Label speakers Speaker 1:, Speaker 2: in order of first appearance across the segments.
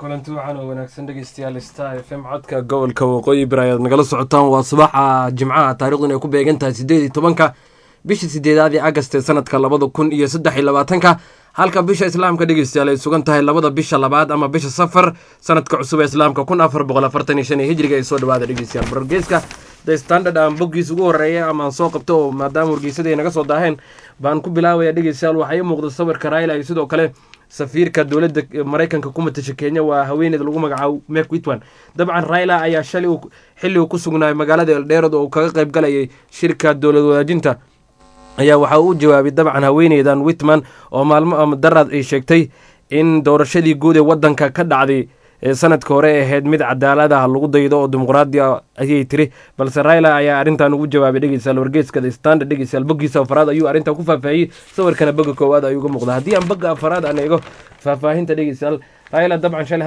Speaker 1: kulanti waxaan oo wanaagsan dhegeystayaal Star FM codka gobolka Waqooyi Bari ayaad nagala socotaan. Waa subaxa Jimcaha taariikhdu ay ku beegan tahay 18 bisha 8 ee August sanadka 2023 halka bisha Islaamka dhegeystayaal ay sugan tahay labada bisha labaad ama bisha Safar sanadka cusub ee Islaamka 1445 hijriga ay soo dhawaada dhegeystayaal. Wargeyska The Standard aan boggiisa ugu horeeya ama aan soo qabto maadaama wargeysadii naga soo daaheen baan ku bilaabaya dhegeystayaal. waxay muuqdo sawirka Raila iyo sidoo kale safiirka dowladda Mareykanka ku matasha Kenya waa haweeneyda lagu magacaabo Meg Whitman. dabcan Raila ayaa xilli uu ku sugnaay magaalada Eldoret oo kaga qayb galayay shirka dowlad wadaajinta ayaa waxa uu jawaabay dabcan haweeneydan Whitman oo maalmo darad ay sheegtay in doorashadii guud ee wadanka ka dhacday sanadka hore ahayd mid cadaalad ah lagu daydo oo dimuqraadi ah ayay tiri, balse Raila ayaa arintan ugu jawaabay dhegeystayaal. wargeyska The Standard dhegeystayaal boggiisa afraad ayuu arintan ku faahfaahiyay, sawirkana bogga koowaad ayuu uga muuqdaa. haddii aan bogga afraad aan eego faahfaahinta dhegeystayaal, Raila dabcan shalay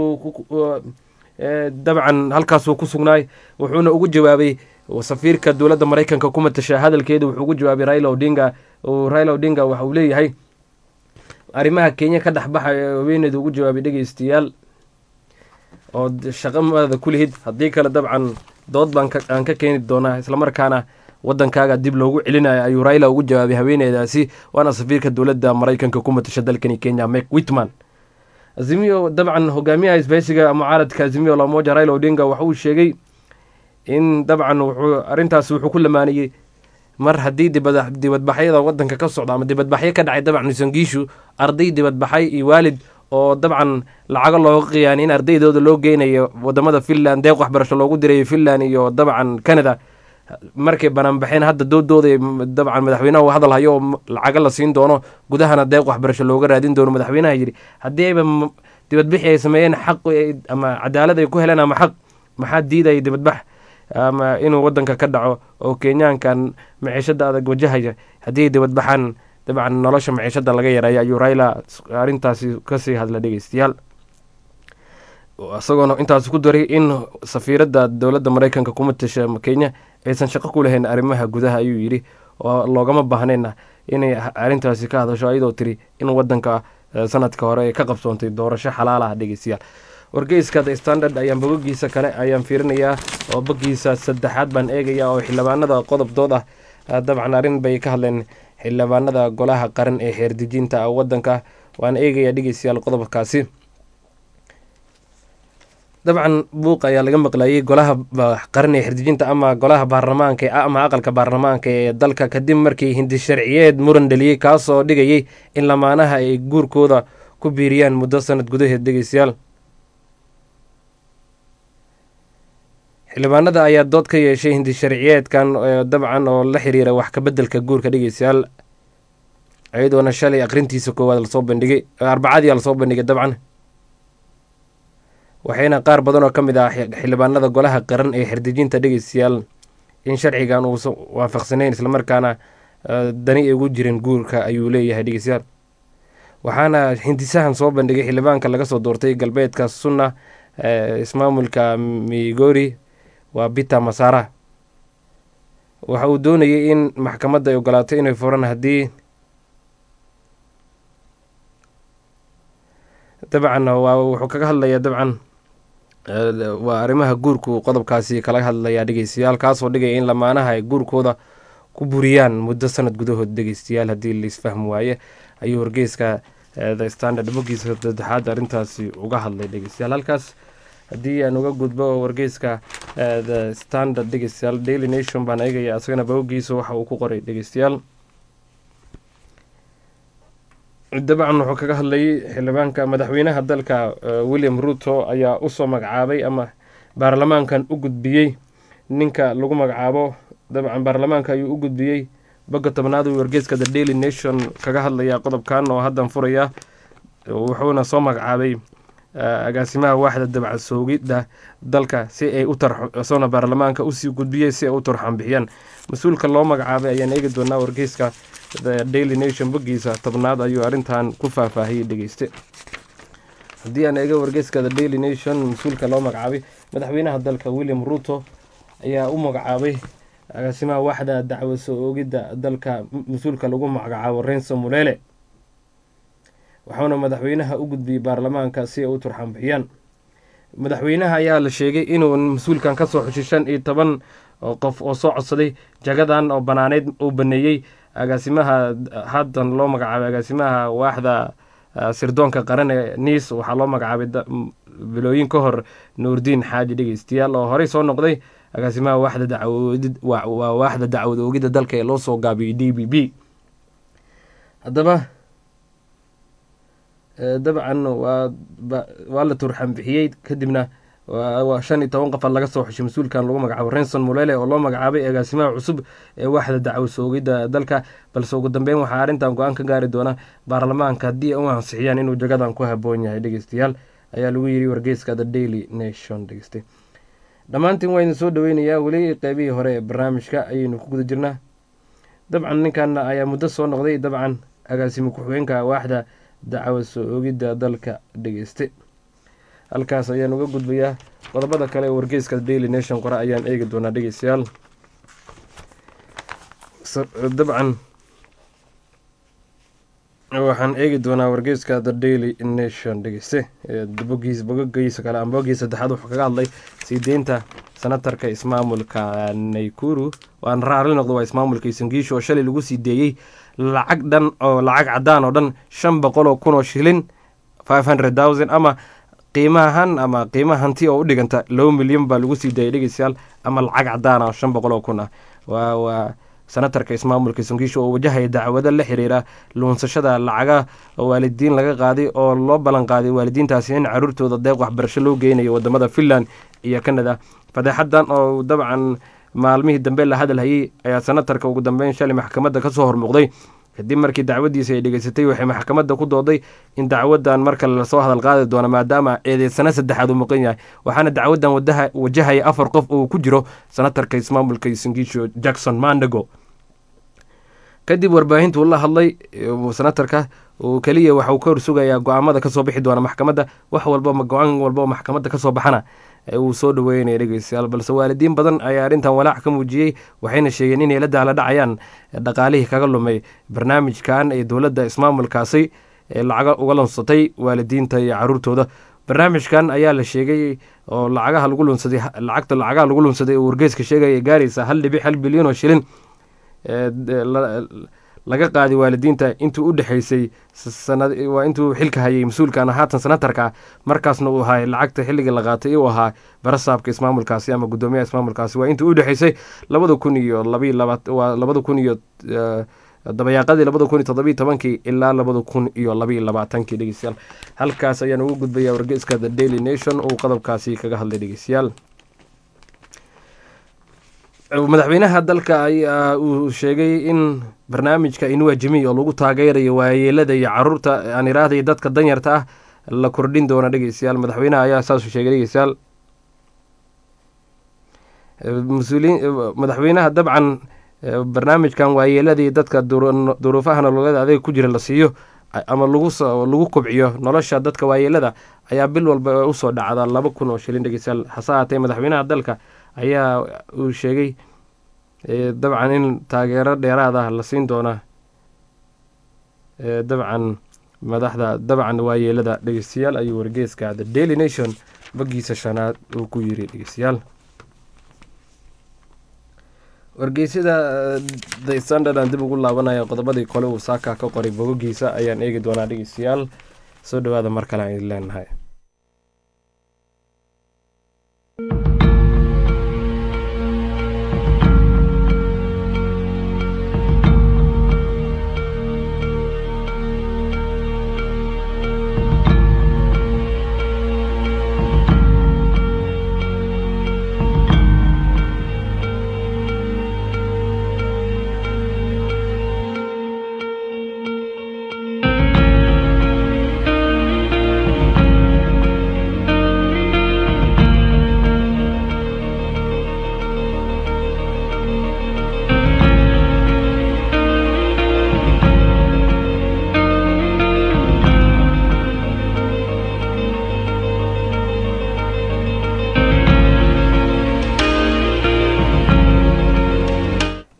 Speaker 1: halkaasuu ku sugnaay wuxuuna ugu jawaabay safiirka dowladda Mareykanka ku matasha hadalkeeda. wuxuu ugu jawaabay Raila Odinga waxa uu leeyahay arrimaha Kenya ka dhaxbaxa haweeneyda ugu jawaabay dhegeystayaal oo shaqamada ku lihid haddii kale dabcan dood baan aan ka keeni doonaa islamarkaana wadankaaga dib loogu celinayo ayuu Raila ugu jawaabay haweeneydaasi waana safiirka dowladda Mareykanka ku matasha dalkani Kenya Meg Whitman. Azimio dabcan hogaamiyaha isbahaysiga mucaaradka Azimio la Umoja Raila Odinga waxa uu sheegay in dabcan arintaasi wuxuu ku lamaaniyay mar haddii dibadbaxyada wadanka ka socda ama dibadbaxyo ka dhacay dabcan Sangiishu arday dibadbaxay iyo waalid oo dabcan lacago looga qiyaanay in ardaydooda loo geynayo wadamada Finland deeq waxbarasho loogu diray Finland iyo dabcan Canada markay bananbaxeen hadda doodooda dabcan madaxweynaha uu hadal hayo oo lacago la siin doono gudahana deeq waxbarasho looga raadin doono. madaxweynaha yiri haddii ayba dibadbixi ay sameeyeen xaq ama cadaalad ay ku heleen ama xaq maxaa diiday dibadbax ama inuu wadanka ka dhaco oo Kenyaankan maciishada adag wajahaya haddii dibadbaxan dabcan nolosha maciishada laga yareeyo ayuu Raila arintaasi kasii hadla dhegeystayaal. isagoona intaas ku daray in safiirada dowladda Mareykanka ku matasha Kenya aysan shaqo ku lahayn arrimaha gudaha ayuu yiri oo loogama baahnayna inay arintaasi ka hadasho iyadoo tiri in wadanka sanadka hore ay ka qabsoontay doorasho xalaal ah dhegeystayaal. wargeyska The Standard ayaan boggiisa kale ayaan fiirinayaa oo boggiisa saddexaad baan eegayaa oo xildhibaanada qodobdood ah dabcan arrin bay ka hadleen xildhibaanada golaha qaran ee xeerdejinta wadanka waan eegayaa dhegeystayaal qodobkaasi. dabcan buuq ayaa laga maqlayay golaha qaran ee xeerdejinta ama golaha baarlamaanka ama aqalka baarlamaanka ee dalka kadib markii hindi sharciyeed muran dhaliyay kaasoo dhigayay in lamaanaha ay guurkooda ku biiriyaan muddo sanad gudaheed dhegeystayaal. xildhibaanada ayaa dood ka yeeshay hindi sharciyeedkan dabcan oo la xiriira wax ka bedelka guurka dhegeystayaal ayadoona shalay aqrintiisa koowaad lasoo bandhigay arbacadii lasoo bandhigay dabcan waxayna qaar badan oo ka mid ah xildhibaanada golaha qaran ee xeerdejinta dhegeystayaal in sharcigan uusan waafaqsanayn islamarkaana dani ay ugu jirin guurka ayuu leeyahay dhegeystayaal. waxaana hindisahan soo bandhigay xildhibaanka laga soo doortay galbeedka Sunna ismaamulka Migori waa Peter Masara. waxa uu doonayay in maxkamadda ay ogolaato inay furan haddii dabcan wuxuu kaga hadlayaa dabcan waa arrimaha guurku qodobkaasi kala hadlayaa dhegeystayaal kaasoo dhigaya in lamaanaha ay guurkooda ku buriyaan muddo sanad gudahood dhegeystayaal haddii la isfahmi waaye ayuu wargeyska The Standard boggiisa saddexaad arrintaasi uga hadlay dhegeystayaal. halkaas haddii aan uga gudbo wargeyska The Standard dhegeystayaal Daily Nation baan eegaya asagana boggiisa waxa uu ku qoray dhegeystayaal. dabcan wuxuu kaga hadlayay xildhibaanka madaxweynaha dalka William Ruto ayaa usoo magacaabay ama baarlamaankan u gudbiyey ninka lagu magacaabo dabcan baarlamaanka ayuu u gudbiyey bogga tobnaad uu wargeyska The Daily Nation kaga hadlayaa qodobkan oo haddan furaya wuxuuna soo magacaabay agaasimaha waaxda dabcan soogidda dalka si ay u tarxoona baarlamaanka usii gudbiyey si ay u tarxan bixiyaan mas-uulka loo magacaabay ayaan eegi doonaa. wargeyska The Daily Nation boggiisa tobnaad ayuu arrintan ku faahfaahiyey dhegeyste. haddii aan eego wargeyska The Daily Nation mas-uulka loo magacaabay madaxweynaha dalka William Ruto ayaa u magacaabay agaasimaha waaxda dacwo soo oogidda dalka mas-uulka lagu magacaabo Renzo Mulele. waxauna madaxweynaha u gudbiyey baarlamaanka si ay u turxaan bixiyaan. madaxweynaha ayaa la sheegay inuu mas-uulkan kasoo xushay 15 qof oo soo codsaday jagadan oo banaaneyd uu baneeyey agaasimaha haddan loo magacaabay agaasimaha waaxda sirdoonka qaran ee niis. waxaa loo magacaabay bilooyin ka hor nuurdiin xaaji dhegeystayaal oo horey soo noqday agaasimaha waaxda dacwad oogida dalka ee loo soo gaabiyey DPP. haddaba dabcan waa la turxan bixiyey kadibna 15 qof laga soo xushay mas-uulkan lagu magacaabo Renson Mulele oo loo magacaabay agaasimaha cusub ee waaxda dacwad soogida dalka, balse ugu dambeyn waxaa arrintan go-aan ka gaari doona baarlamaanka haddii ay u ansixiyaan inuu jagadan ku haboon yahay dhegeystayaal, ayaa lagu yiri wargeyska The Daily Nation. dhegeystay dhammaantiin waa idin soo dhaweynayaa, weli qeybihii hore ee barnaamijka ayaynu ku guda jirnaa. dabcan ninkan ayaa muddo soo noqday dabcan agaasimo ku-xigeenka waaxda dacwad soo oogida dalka dhegeyste. halkaas ayaan uga gudbayaa qodobada kale ee wargeyska Daily Nation qora ayaan eegi doonaa dhegeystayaal. dabcan waxaan eegi doonaa wargeyska The Daily Nation dhegeyste bogogiisa kale ama bogogiisa saddexaad wuxuu kaga hadlay sii deynta senatarka ismaamulka Nakuru. waan raali noqdo waa ismaamulka Singisho oo shalay lagu sii deeyey lacag cadaan oo dhan 500,000 oo shilin 500,000 ama qiimaha hanti oo u dhiganta 2 milyan baa lagu sii daayay dhegeystayaal, ama lacag cadaan oo 500,000 ah. waa senatarka ismaamulka Singisho oo wajahaya dacwado la xiriira luunsashada lacaga waalidiin laga qaaday oo loo ballan qaaday waalidiintaasi in caruurtooda deeq waxbarasho loo geynayo wadamada Finland iyo Canada. fadeexadan oo dabcan maalmihii dambe la hadal hayay ayaa senatarka ugu dambeyn shalay maxkamadda kasoo hormuuqday kadib markii dacwadiisa ay dhegeysatay. waxay maxkamadda ku dooday in dacwadan marka lasoo hadal qaadi doono maadaama eedeysana saddexaad uu maqan yahay, waxaana dacwadan wajahaya 4 qof oo ku jiro senatarka ismaamulka Singisho Jackson Mandago. kadib warbaahintu la hadlay senatarka oo kaliya waxa uu ka horsugayaa go'aamada kasoo bixi doona maxkamadda. wax walba go-aan walba oo maxkamadda kasoo baxana uu soo dhaweynaya dhegeystayaal, balse waalidiin badan ayaa arrintan walaac ka muujiyey. waxayna sheegeen inay la dahla dhacayaan dhaqaalihii kaga lumay barnaamijkan ee dowladda ismaamulkaasi ee lacaga uga lunsatay waalidiinta iyo caruurtooda. barnaamijkan ayaa la sheegay oo lacagaha lagu lunsaday oo wargeyska sheegaya gaaraysa 1.1 bilyan oo shilin laga qaaday waalidiinta intuu u dhexaysay waa intuu xilka hayay mas-uulkan haatan senatarka, markaasna uu ahaa lacagta xilligii la qaatay uu ahaa barasaabka ismaamulkaasi ama gudoomiyaha ismaamulkaasi. waa intuu u dhexaysay 2012 dabayaaqadii 2017 ilaa 2022 dhegeystayaal. halkaas ayaan ugu gudbayaa wargeyska The Daily Nation uu qodobkaasi kaga hadlay dhegeystayaal. madaxweynaha dalka ayaa uu sheegay in barnaamijka Inua Jamii oo lagu taageerayo waayeelada iyo caruurta aan iraahday dadka danyarta ah la kordhin doono dhegeystayaal. madaxweynaha ayaa saas u sheegay dhegeystayaal. madaxweynaha dabcan barnaamijkan waayeelada iyo dadka duruufaha nololeed adeeg ku jira la siiyo ama lagu kobciyo nolosha dadka waayeelada ayaa bil walba usoo dhacda 2,000 oo shilin dhegeystayaal. hase haatee madaxweynaha dalka ayaa uu sheegay dabcan in taageero dheeraad ah la siin doona dabcan madaxda dabcan waayeelada dhegeystayaal, ayuu wargeyska The Daily Nation bagiisa 5aad uu ku yiri dhegeystayaal. wargeysyada The Standard aan dib ugu laabanaya qodobadii kale uu saaka ka qoray bogogiisa ayaan eegi doonaa dhegeystayaal. soo dhawaada mar kale aan idin leenahay.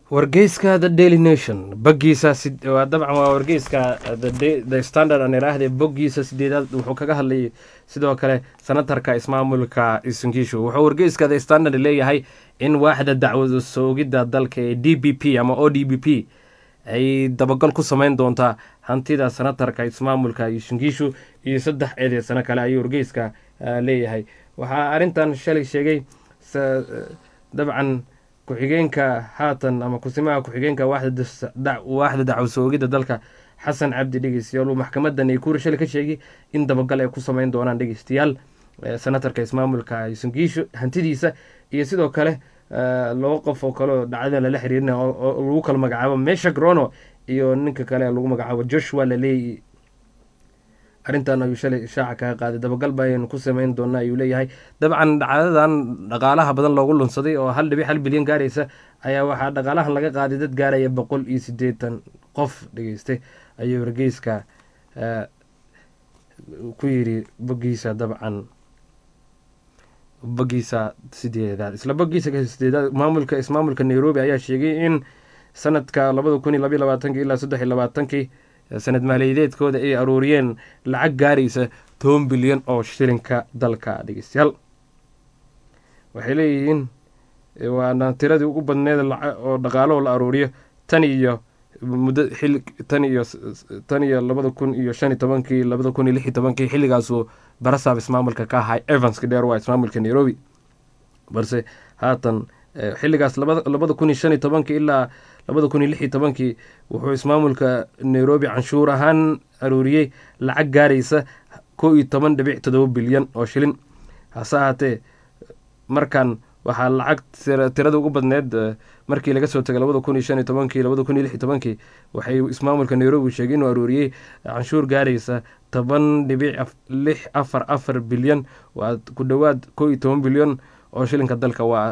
Speaker 1: wargeyska the daily nation boggiisa waa dabcan waa wargeyska the standard aan iraahde boggiisa sideedaad wuxuu kaga hadlayay sidoo kale senatarka ismaamulka isunkiishu wuxuu wargeyska the standard leeyahay in waaxda dacwada soogidda dalka ee d b p ama o d b p ay dabagal ku sameyn doontaa hantida senatarka ismaamulka isunkiishu iyo 3 eedeysano kale ayuu wargeyska leeyahay waxaa arrintan shalay sheegay dabcan ku-xigeenka haatan ama kusimaha ku-xigeenka waaxda dacwo soogidda dalka xasan cabdi dhegeystayaal uu maxkamadda naykuri shalay ka sheegay in dabagal ay ku sameyn doonaan dhegeystayaal senatarka ismaamulka isunkiishu hantidiisa iyo sidoo kale 2 qof oo kaleo dhacdada lala xiriirina oo lagu kala magacaabo mesha grono iyo ninka kale lagu magacaabo joshua laleey arrintan ayuu shalay shaaca kaga qaaday dabagal bayaynu ku sameyn doonaa ayuu leeyahay dabcan dhacdadan dhaqaalaha badan loogu lunsaday oo 1.1 bilyan gaaraysa ayaa waxaa dhaqaalahan laga qaaday dad gaaraya 180 qof dhageystay ayuu wargeyska ku yiri boggiisa dabcan boggiisa sideedaad isla boggiisa sideedaad ismaamulka Nairobi ayaa sheegay in sanadka 2022 ilaa 2023 sanad maaliyadeedkooda ay aruuriyeen lacag gaaraysa 10 bilyan oo shilinka dalka dhegeystayaal waxay leeyihiin waana tiradii ugu badneed oo dhaqaalo la aruuriyo tan iyo muddo tan iyo 2015 2016 xilligaasoo barasaab ismaamulka ka ahay Evans Kidero waa ismaamulka Nairobi balse haatan xilligaas 2015 ilaa 2016 wuxuu ismaamulka Nairobi canshuur ahaan aruuriyay lacag gaaraysa 11.7 bilyan oo shilin hase ahaatee markan waxaa lacag tirada ugu badneed markii laga soo tagay 2015 2016 waxay ismaamulka Nairobi sheegay inuu aruuriyay canshuur gaaraysa 10.644 bilyan waa ku dhawaad 11 bilyan oo shilinka dalka waa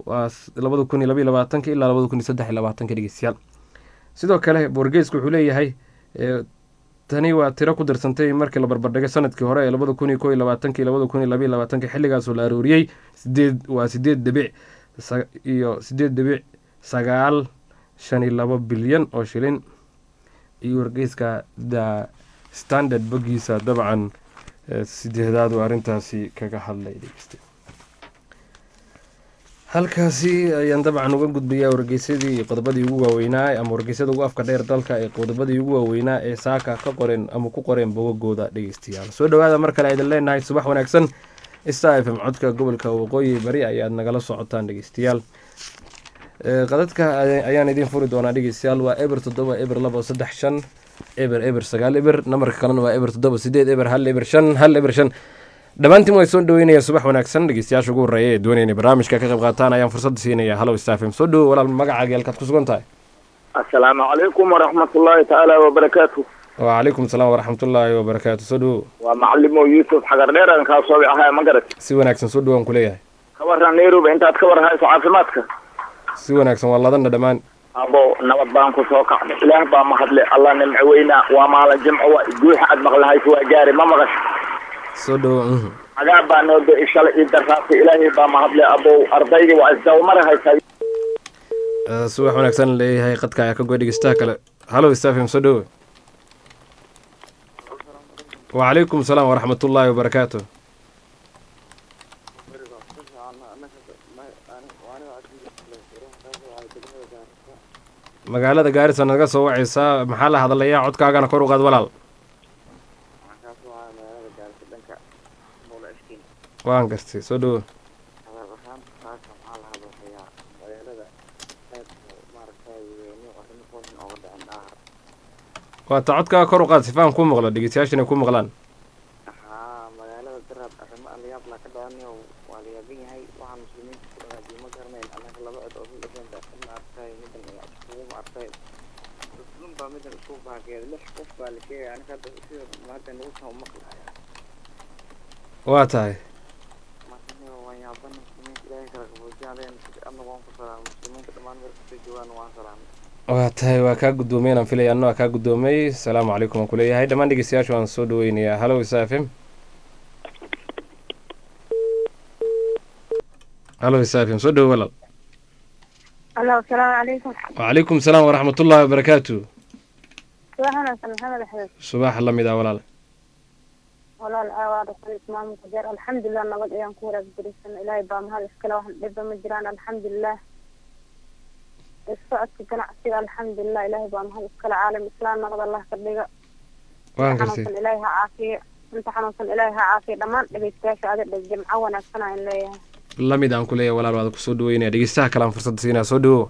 Speaker 1: 2022 ilaa 2023 dhegeystayaal sidoo kale wargeysku wuxuu leeyahay tani waa tiro ku darsantay markii la barbardhigay sanadkii hore ee 2021 iyo 2022 xilligaasoo la aruuriyay 8.952 bilyan oo shilin iyo wargeyska the standard boggiisa dabcan sideedaad oo arrintaasi kaga hadlay dhegeystayaal halkaasi ayaan dabcan uga gudbayaa wargeysadii iyo qodobadii ugu waaweynaa ama wargeysyada ugu afka dheer dalka ee qodobadii ugu waaweynaa ee saaka ka qoreen ama ku qoreen bogagooda dhegeystayaal soo dhawaada mar kale aydan leenahay subax wanaagsan Star FM codka gobolka waqooyi bari ayaad nagala socotaan dhegeystayaal qadadka ayaan idin furi doonaa dhegeystayaal waa eber 7 eber 2 3 5 eber 9 eber nambarka kalena waa eber 7 8 eber 1 eber 5 1 eber 5 dhammaantiin way soo dhaweynaya subax wanaagsan dhegeystayaasha ugu horeeya ee doonayna barnaamijka ka qayb qaataan ayaan fursad siinaya Hello Star FM soo dhawo walaal magacaaga halkaad ku sugan tahay
Speaker 2: assalaamu calaykum waraxmatullaahi tacaala wabarakaatuh
Speaker 1: وعليكم السلام ورحمة الله وبركاته سودو
Speaker 2: ومعلمو يوسف حجر نير أنا كاسوي أهاي مقرد
Speaker 1: سويناكسن سودو أم كليه
Speaker 2: كورنا نيرو بأنت تكور هاي صعافماتك
Speaker 1: سويناكسن والله ظن دمان
Speaker 2: أبو نبض بانكو سوكا إله با مخدلي الله نمعوينا وما على الجمع وجوح حد مغل هاي سوى جاري ما مغش
Speaker 1: سودو
Speaker 2: عقاب بانو دو إشال إدرسات إلهي با مخدلي أبو أرضي وعزة ومره هاي ساي
Speaker 1: سوى وناكسن لي هاي قد كايا كقول ديستاكل هلو استافهم سودو وعليكم السلام ورحمة الله وبركاته magaalada gaarisa naga soo wacaysa maxaa la hadlayaa codkaagana kor u qaad walaal waan gartay soo dhawo waata codkaaga kor u qaad sifaan ku maqlo dhegeystayaashana ku maqlaan
Speaker 2: magaalada daraad arrimo aliyaab la ka dhaaniyo waa la yaaban yahay waxaan muslimiinta ku dhaqaajiyay ma garanayn annaga laba cod oo isla dhashay ma artay midan iskugu ma artay muslim baa midan isku baageed 6 qof baa la sheegay aniga hadda sida maanta nagu soo maqlaaya
Speaker 1: waa tahay
Speaker 2: marka waa yaaban muslimiinta ilaahay kala qaboojiyeen annaga waan ku salaam muslimiinta dhammaan meel kasta joogaan waan salaam
Speaker 1: waa tahay waa kaa guddoomay inaan filaya anna waa kaa guddoomay asalaamu calaykum aan kuleeyahay dhammaan dhegeystayaasha waan soo dhaweynayaa hallo Star FM hallo Star FM soo dhawo walaal
Speaker 3: الله السلام عليكم.
Speaker 1: وعليكم السلام ورحمة الله وبركاته.
Speaker 3: waxaan maxamed axmed
Speaker 1: subax la mid ah walaal.
Speaker 3: walaal aawada ismaam qajar alxamdulillah nabad ayaan ku waraagsan ilaahay baa mahad iskala waxaan dhibba ma jiraan alxamdulillah isocodka ganacsiga alxamdulillah ilaahay baa mahad iskala caalam islaam nabad allah ka dhiga
Speaker 1: waan gartay
Speaker 3: ilaahay ha caafiyo inta xanuunsan ilaahay ha caafiyo dhammaan dhageystayaasha aad jimco wanaagsan aan leeyahay
Speaker 1: la mid aan ku leeyahay walaal waad ku soo dhaweynaya dhegeystaha kale aan fursad siinaa soo dhawo.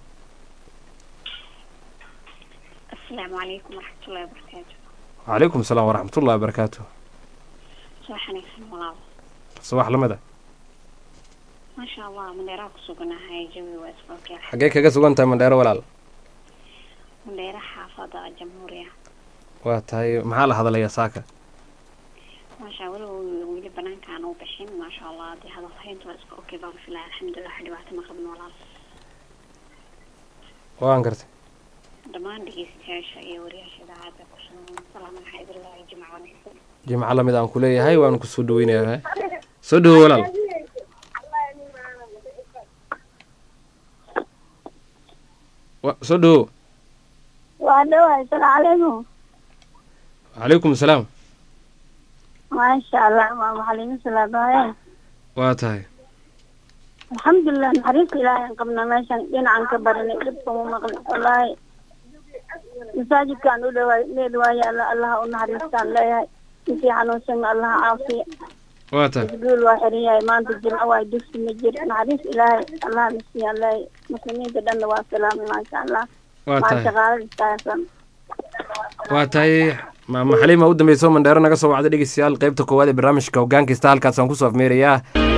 Speaker 4: السلام عليكم ورحمة الله وبركاته.
Speaker 1: وعليكم السلام ورحمة الله وبركاته.
Speaker 4: صباح نيسان والله.
Speaker 1: صباح لمدة.
Speaker 4: ما شاء الله من ديراك سوقنا هاي جوي واسفوك يا
Speaker 1: حقيقة كذا سوقنا من ديرا ولا؟
Speaker 4: من ديرا حافظة الجمهورية.
Speaker 1: واتهاي محل هذا اللي يساكا.
Speaker 4: ما شاء الله ولي بنان كانوا بحين ما شاء الله دي هذا الحين واسفوك بارك في الله الحمد لله حد واحد ما خدنا ولا.
Speaker 1: وانقرت.
Speaker 4: دمان dhegeystayaasha iyo wariyaasha idaacada ku soo salaam xayd allah jimco wanaagsan
Speaker 1: jimco la mid aan ku leeyahay waan ku soo dhaweynayaa soo dhawo walaal soo dhawo
Speaker 3: waa dhawahay assalaamu
Speaker 1: calaykum salaam
Speaker 3: maasha allah waa macalimiin salaabahay
Speaker 1: waa tahay
Speaker 3: alxamdulillah naxariista ilaahay qabna meeshan dhinacan ka baranay dhibka ma maqli wallaahi masaajidkaan u dhawaay allah u naxariistaan leeyahay intii xanuunsan allah caafiya
Speaker 1: waa tahay
Speaker 3: isguul waa xiran yahay maanta jimco waa dugsi ma jir naxariis ilaahay allah nasiiyaan leeyahay muslimiinta dhanna waa salaamay maasha allah
Speaker 1: waa tahay
Speaker 3: shaqaalada istaagsan
Speaker 1: waa tahay maxalima u dambayso mandheero naga soo wacday dhegeystayaal qaybta koowaad ee barnaamijka hogaankista halkaasaan kusoo afmeerayaa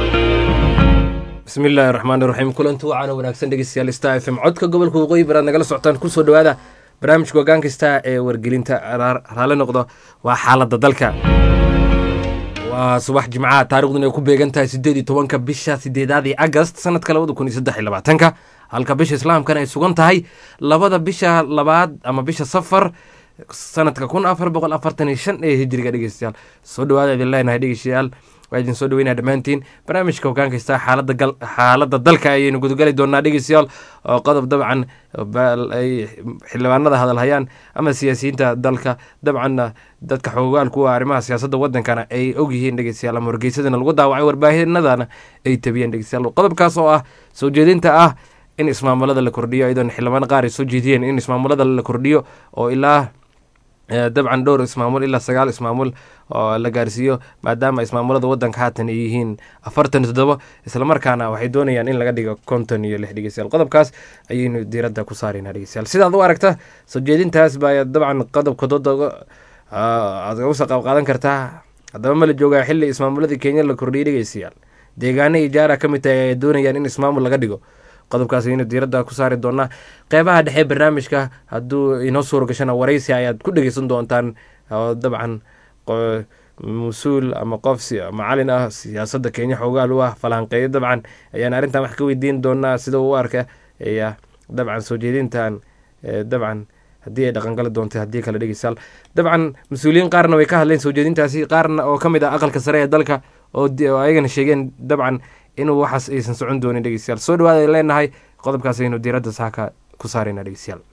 Speaker 1: بسم الله الرحمن الرحيم كلنتو وعنا وناكسن دغيستيال ستا اف ام codka gobolka waqooyi baraad nagala socotaan ku soo dhawaada barnaamijka hogaankista ee wargelinta raale noqdo waa xaaladda dalka waa subax jimcaha taariikhduna ay ku beegan tahay 18 bisha 8 August sanadka 2023 halka bisha islaamkana ay sugan tahay labada bisha labaad ama bisha safar sanadka 1445 ee hijriga dhegeystayaal soo dhawaada idin leenahay dhegeystayaal waa idin soo dhaweynaa dhammaantiin barnaamijka hogaankista xaaladda dalka ayaynu gudagali doonaa dhegeystayaal oo qodob dabcan ay xildhibaanada hadalhayaan ama siyaasiyiinta dalka dabcanna dadka xoogaalku ah arrimaha siyaasadda waddankana ay ogyihiin dhegeystayaal ama wargeysadana lagu daawacay warbaahinadana ay tabiyeen dhegeystayaal qodobkaas oo ah soo jeedinta ah in ismaamulada la kordhiyo iyadoona xildhibaan qaar ay soo jeediyeen in ismaamulada la kordhiyo oo ilaa dabcan dhowr ismaamul ilaa 9 ismaamul oo la gaarsiiyo maadaama ismaamulada waddanka haatan ay yihiin 47 isla markaana waxay doonayaan in laga dhigo 56 dhegeystayaal qodobkaas ayaynu diiradda ku saaraynaa dhegeystayaal sidaad u aragta soo jeedintaas baa dabcan qodobka dooda aad uga soo qaadan kartaa haddaba ma la joogaa xilli ismaamuladii Kenya la kordhiyay dhegeystayaal deegaano ijaara ka mid tahay ay doonayaan in ismaamul laga dhigo qodobkaas ayaynu diiradda ku saari doonaa qeybaha dhexe barnaamijka hadduu inoo suuro gashana waraysi ayaad ku dhegeysan doontaan oo dabcan mas-uul ama qof macalin ah siyaasadda Kenya xoogaal u ah falanqeeyo dabcan ayaan arrintan wax ka weydiin doonaa sida uu u arka ayaa dabcan soo jeedintan dabcan haddii ay dhaqangali doonto haddii kale dhegeystayaal dabcan mas-uuliyiin qaarna way ka hadleen soo jeedintaasi qaarna oo ka mid ah aqalka sare ee dalka oo ayagana sheegeen dabcan inuu waxaas aysan socon doonin dhegeystayaal soo dhawaada leenahay qodobkaas aynu diiradda saaka ku saarayna dhegeystayaal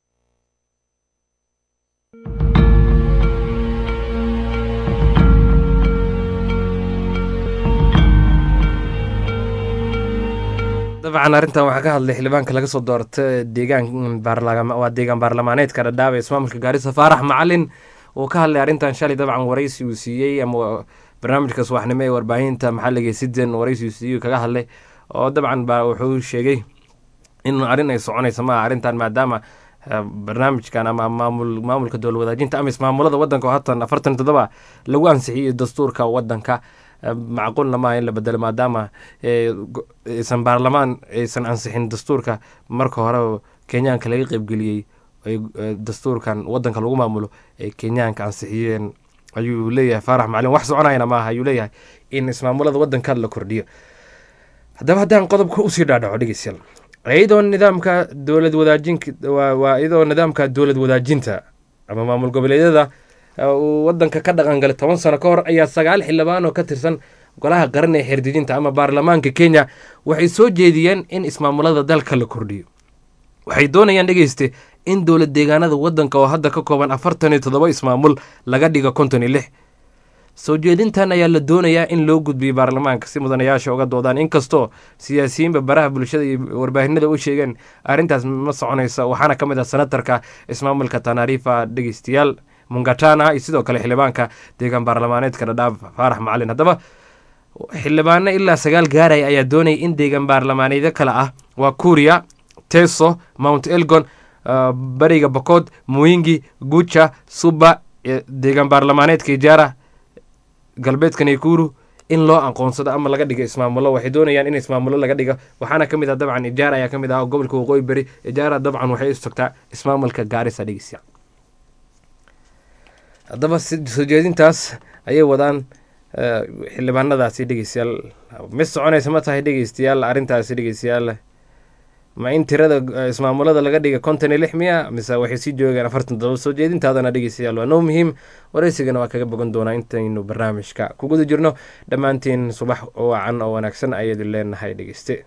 Speaker 1: dabcan arrintan waxaa ka hadlay xildhibaanka laga soo doorta deegaan baarlamaaneedka dhadhaab ee ismaamulka gaarisa faarax macalin uu ka hadlay arrintan shalay dabcan waraysi uu siiyey ama barnaamijka subaxnimo ee warbaahinta maxalliga Citizen waraysi uu siiyey kaga hadlay oo dabcan baa wuxuu sheegay in arrin ay soconayso ma arrintan maadaama barnaamijkan ama maamulka dowlad wadaajinta ama ismaamulada waddanka oo hatan 47 lagu ansixiyay dastuurka waddanka macquulna ma in la bedelo maadaama aysan baarlamaan aysan ansixin dastuurka marka hore Kenyaanka laga qaybgeliyey dastuurkan waddanka lagu maamulo ee Kenyaanka ansixiyeen ayuu leeyahay faarax macalin wax soconayna maaha ayuu leeyahay in ismaamulada waddanka la kordhiyo haddaba haddaan qodobka usii dhaadhaco dhegeystayaal iyadoo nidaamka dowlad wadaajinka waa iyadoo nidaamka dowlad wadaajinta ama maamul goboleedyada uu waddanka ka dhaqangalay 10 sano ka hor ayaa 9 xildhibaan oo ka tirsan golaha qaran ee xeerdejinta ama baarlamaanka Kenya waxay soo jeediyeen in ismaamulada dalka la kordhiyo waxay doonayaan dhegeyste in dowlad deegaanada wadanka oo hadda ka kooban 47 ismaamul laga dhigo 56. soo jeedintan ayaa la doonayaa in loo gudbiyo baarlamaanka si mudanayaasha uga doodaan, inkastoo siyaasiyiinba baraha bulshada iyo warbaahinada u sheegeen arrintaas ma soconaysa. waxaana ka mid ah senatarka ismaamulka Tanarifa dhegeystayaal Mungatana iyo sidoo kale xildhibaanka deegaan baarlamaaneedka Dhadhaab Faarax Macalin. haddaba xildhibaano ilaa 9 gaaraya ayaa doonaya in deegaan baarlamaaneedyo kale ah waa Kuria, Teso, Mount Elgon, bariga Bokod, Muingi, Gucha, Suba, deegaan baarlamaaneedka Ijara, galbeedka Nakuru in loo aqoonsado ama laga dhigo ismaamulo. waxay doonayaan in ismaamulo laga dhigo. waxaana ka mid ah dabcan Ijara ayaa ka mid ah gobolka Waqooyi Bari. Ijara dabcan waxay istagtaa ismaamulka Garissa dhegeysiya. haddaba soo jeedintaas ayay wadaan xildhibaanadaasi dhegeystayaal. ma soconaysa ma tahay dhegeystayaal arrintaasi dhegeystayaal? ma in tirada ismaamulada laga dhiga 56 miya mise waxay sii joogaan 47? soo jeedintaadana dhegeystayaal waa noo muhiim. waraysigana waa kaga bogan doonaa intaynu barnaamijka ku guda jirno. dhammaantiin subax wacan oo wanaagsan ayaydu leenahay dhegeyste.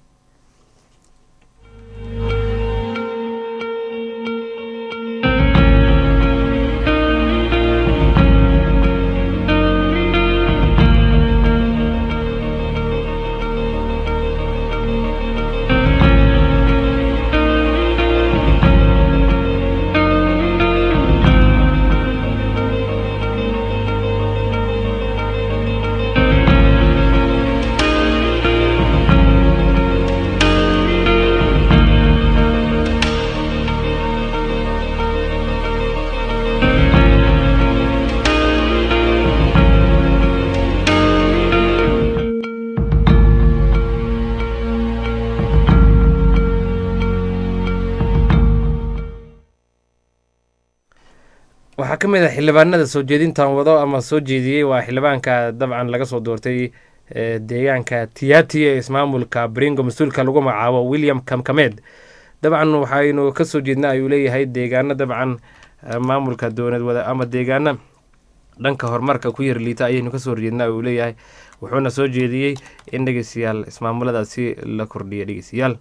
Speaker 1: waxaa ka mid ah xildhibaanada soo jeedintan wado ama soo jeediyey waa xildhibaanka dabcan laga soo doortay deegaanka Tiati ee ismaamulka Baringo, mas-uulka lagu magacaabo William Kamkamed. dabcan waxaynu ka soo jeednaa ayuu leeyahay deegaano dabcan maamulka dowlad wada ama deegaano dhanka horumarka ku yar liita ayaynu ka soo horjeednaa ayuu leeyahay. wuxuuna soo jeediyey in dhegeystayaal ismaamuladaasi la kordhiyo dhegeystayaal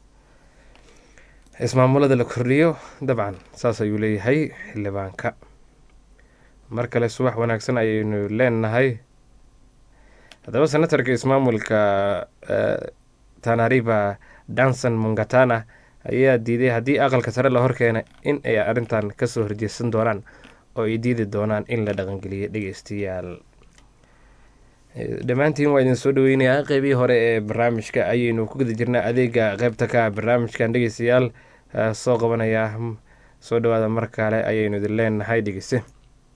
Speaker 1: ismaamulada la kordhiyo. dabcan saas ayuu leeyahay xildhibaanka. mar kale subax wanaagsan ayaynu leenahay. haddaba senatarka ismaamulka Tanariba Danson Mungatana ayaa diiday haddii aqalka sare la horkeena in ay arrintan kasoo horjeesan doonaan oo ay diidi doonaan in la dhaqangeliyo dhegeystayaal. dhammaantiin waa idin soo dhaweynayaa qeybihii hore ee barnaamijka ayaynu ku guda jirnaa adeega qeybta ka barnaamijkan dhegeystayaal soo qabanaya. soo dhawaada mar kale ayaynu idin leenahay dhegeyste.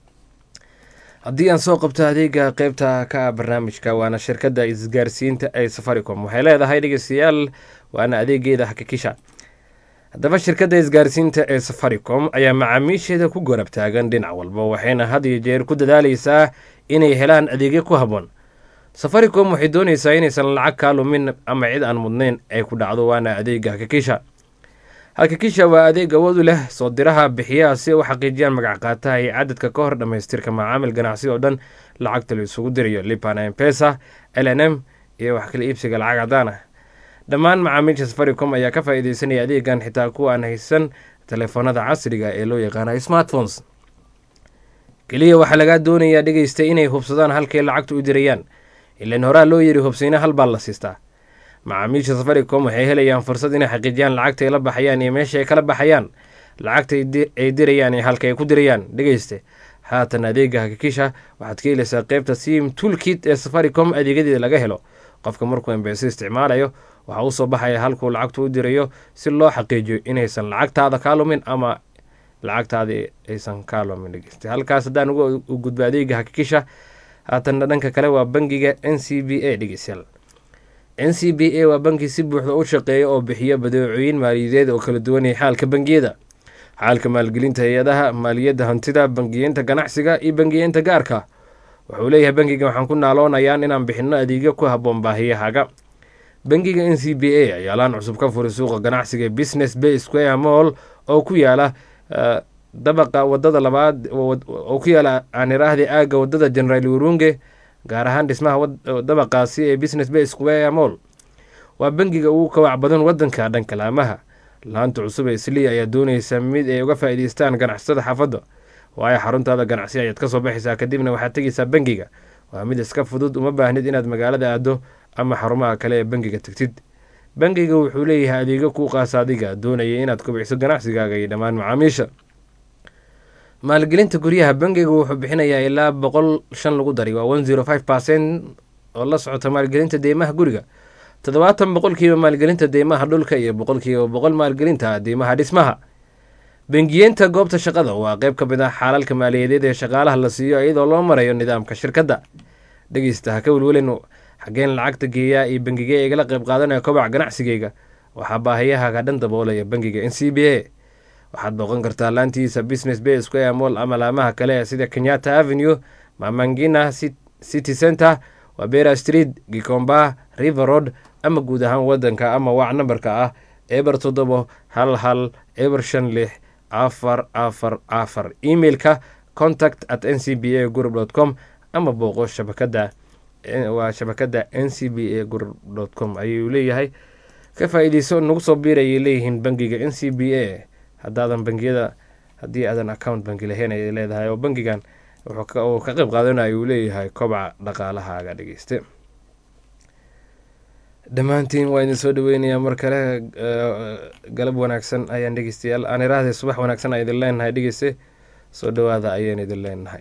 Speaker 1: haddii aan soo qabto adeega qeybta ka barnaamijka waana shirkadda isgaarsiinta ee Safaricom. waxay leedahay dhegeystayaal waana adeegeeda Hakikisha. haddaba shirkadda isgaarsiinta ee Safaricom ayaa macaamiisheeda ku gorab taagan dhinac walba, waxayna had iyo jeer ku dadaaleysaa inay helaan adeegyo ku habboon. Safaricom waxay doonaysaa inaysan lacag ka lumin ama cid aan mudnayn ay ku dhacdo, waana adeega Hakikisha. Hakikisha waa adeeg awood u leh soo diraha bixiyaha si u xaqiijiyaan magac qaataha iyo cadadka ka hor dhamaystirka macaamil ganacsi oo dhan lacagta la isugu dirayo Lipa na M-Pesa, LNM iyo wax kala iibsiga lacag cadaan ah. dhammaan macaamiisha Safaricom ayaa ka faa'iideysanaya adeegan, xitaa kuwa aan haysan telefoonada casriga ee loo yaqaano smartphones. kaliya waxaa laga doonayaa dhegeysta inay hubsadaan halkay lacagta u dirayaan, ilaan horaa loo yiri hubsayna hal baa la siistaa. macaamiisha Safaricom waxay helayaan fursad inay xaqiijiyaan lacagta ay la baxayaan iyo meesha ay kala baxayaan, lacagta ay dirayaan iyo halka ay ku dirayaan. dhegeyste haatan adeega Hakikisha waxaad ka helaysaa qeybta sim toolkit ee Safaricom adeegyadeeda laga helo. qofka markuu M-Pesa isticmaalayo waxaa u soo baxaya halkuu lacagta u dirayo si loo xaqiijiyo inaysan lacagtaada kaa lumin ama lacagtaada aysan kaa lumin. dhegeyste halkaas haddaan u gudbo adeega Hakikisha. haatanna dhanka kale waa bangiga NCBA. dhegeystayaal NCBA waa bangi si buuxda u shaqeeya oo bixiya badeecooyin maaliyadeed oo kala duwan xaalka bangiyada, xaalka maalgelinta hay-adaha maaliyadda, hantida, bangiyeenta ganacsiga iyo bangiyeenta gaarka. wuxuu leeyahay bangiga waxaan ku naaloonayaan inaan bixinno adeegyo ku habboon baahiyahaaga. bangiga NCBA ayaa laan cusub ka furay suuqa ganacsiga ee Business Bay Square Mall oo ku yaala dabaqa wadada labaad oo ku yaala aaniraahdi aaga wadada General Urunge, gaar ahaan dhismaha dabaqaasi ee Business Bay Square Mall. waa bangiga ugu kawac badan wadanka dhanka laamaha laanta cusub ee islii ayaa doonaysa mid ay uga faa'iidaystaan ganacsatada xaafadda, waayo xaruntaada ganacsi ayaad ka soo baxaysaa kadibna waxaad tegaysaa bangiga. waa mid iska fudud, uma baahnid inaad magaalada aado ama xarumaha kale ee bangiga tagtid. bangiga wuxuu leeyahay adeegyo kuu qaasa adiga doonaya inaad kobciso ganacsigaaga iyo dhammaan macaamiisha. maalgelinta guryaha, bangiga wuxuu bixinayaa ilaa 105 lagu daray waa 105% oo la socota maalgelinta deymaha guriga, 70% maalgelinta deymaha dhulka iyo 100% maalgelinta deymaha dhismaha. bangiyeenta goobta shaqada waa qayb ka mid ah xaalalka maaliyadeed ee shaqaalaha la siiyo iyadoo loo marayo nidaamka shirkadda. dhegeysta ha ka welwelin xageen lacagta geeyaa iyo bangigee igala qayb qaadanaya kobaca ganacsigeyga. waxaa baahiyahaga dhan daboolaya bangiga NCBA. waxaad booqan kartaa laantiisa Business Bay Square Mall ama laamaha kale sida Kenyatta Avenue, Mamangina City Center, Wabera Street, Gikomba, River Road ama guud ahaan wadanka ama wac nambarka ah eber7 emailka contact@ncbagroup.com ama booqo shabakada ncbagroup.com ayuu leeyahay. ka faa'iideyso nagu soo biirayay leeyihiin bangiga NCBA. haddii aadan account bangi lahayn ay leedahay oo bangigan wuxuu ka qayb qaadanaya uu leeyahay kobaca dhaqaalahaaga. dhegeyste dhammaantiin waa idin soo dhaweynayaa mar kale. galab wanaagsan ayaan dhegeystayaal aan iraahday subax wanaagsan aan idin leenahay. dhegeyste soo dhawaada ayaan idin leenahay.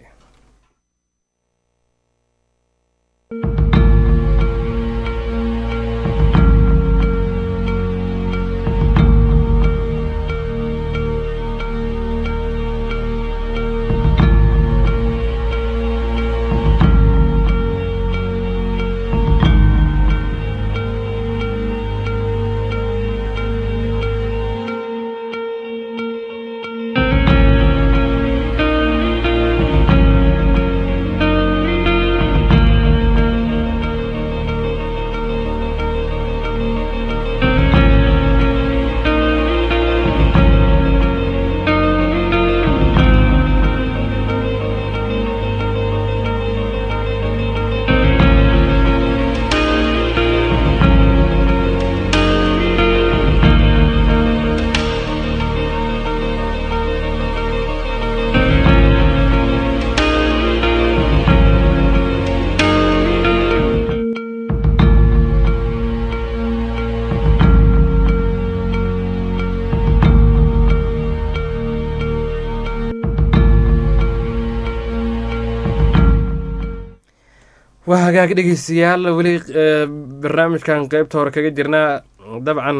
Speaker 1: waa hagaag dhegeystayaal weli barnaamijkan qeybta hore kaga jirnaa. dabcan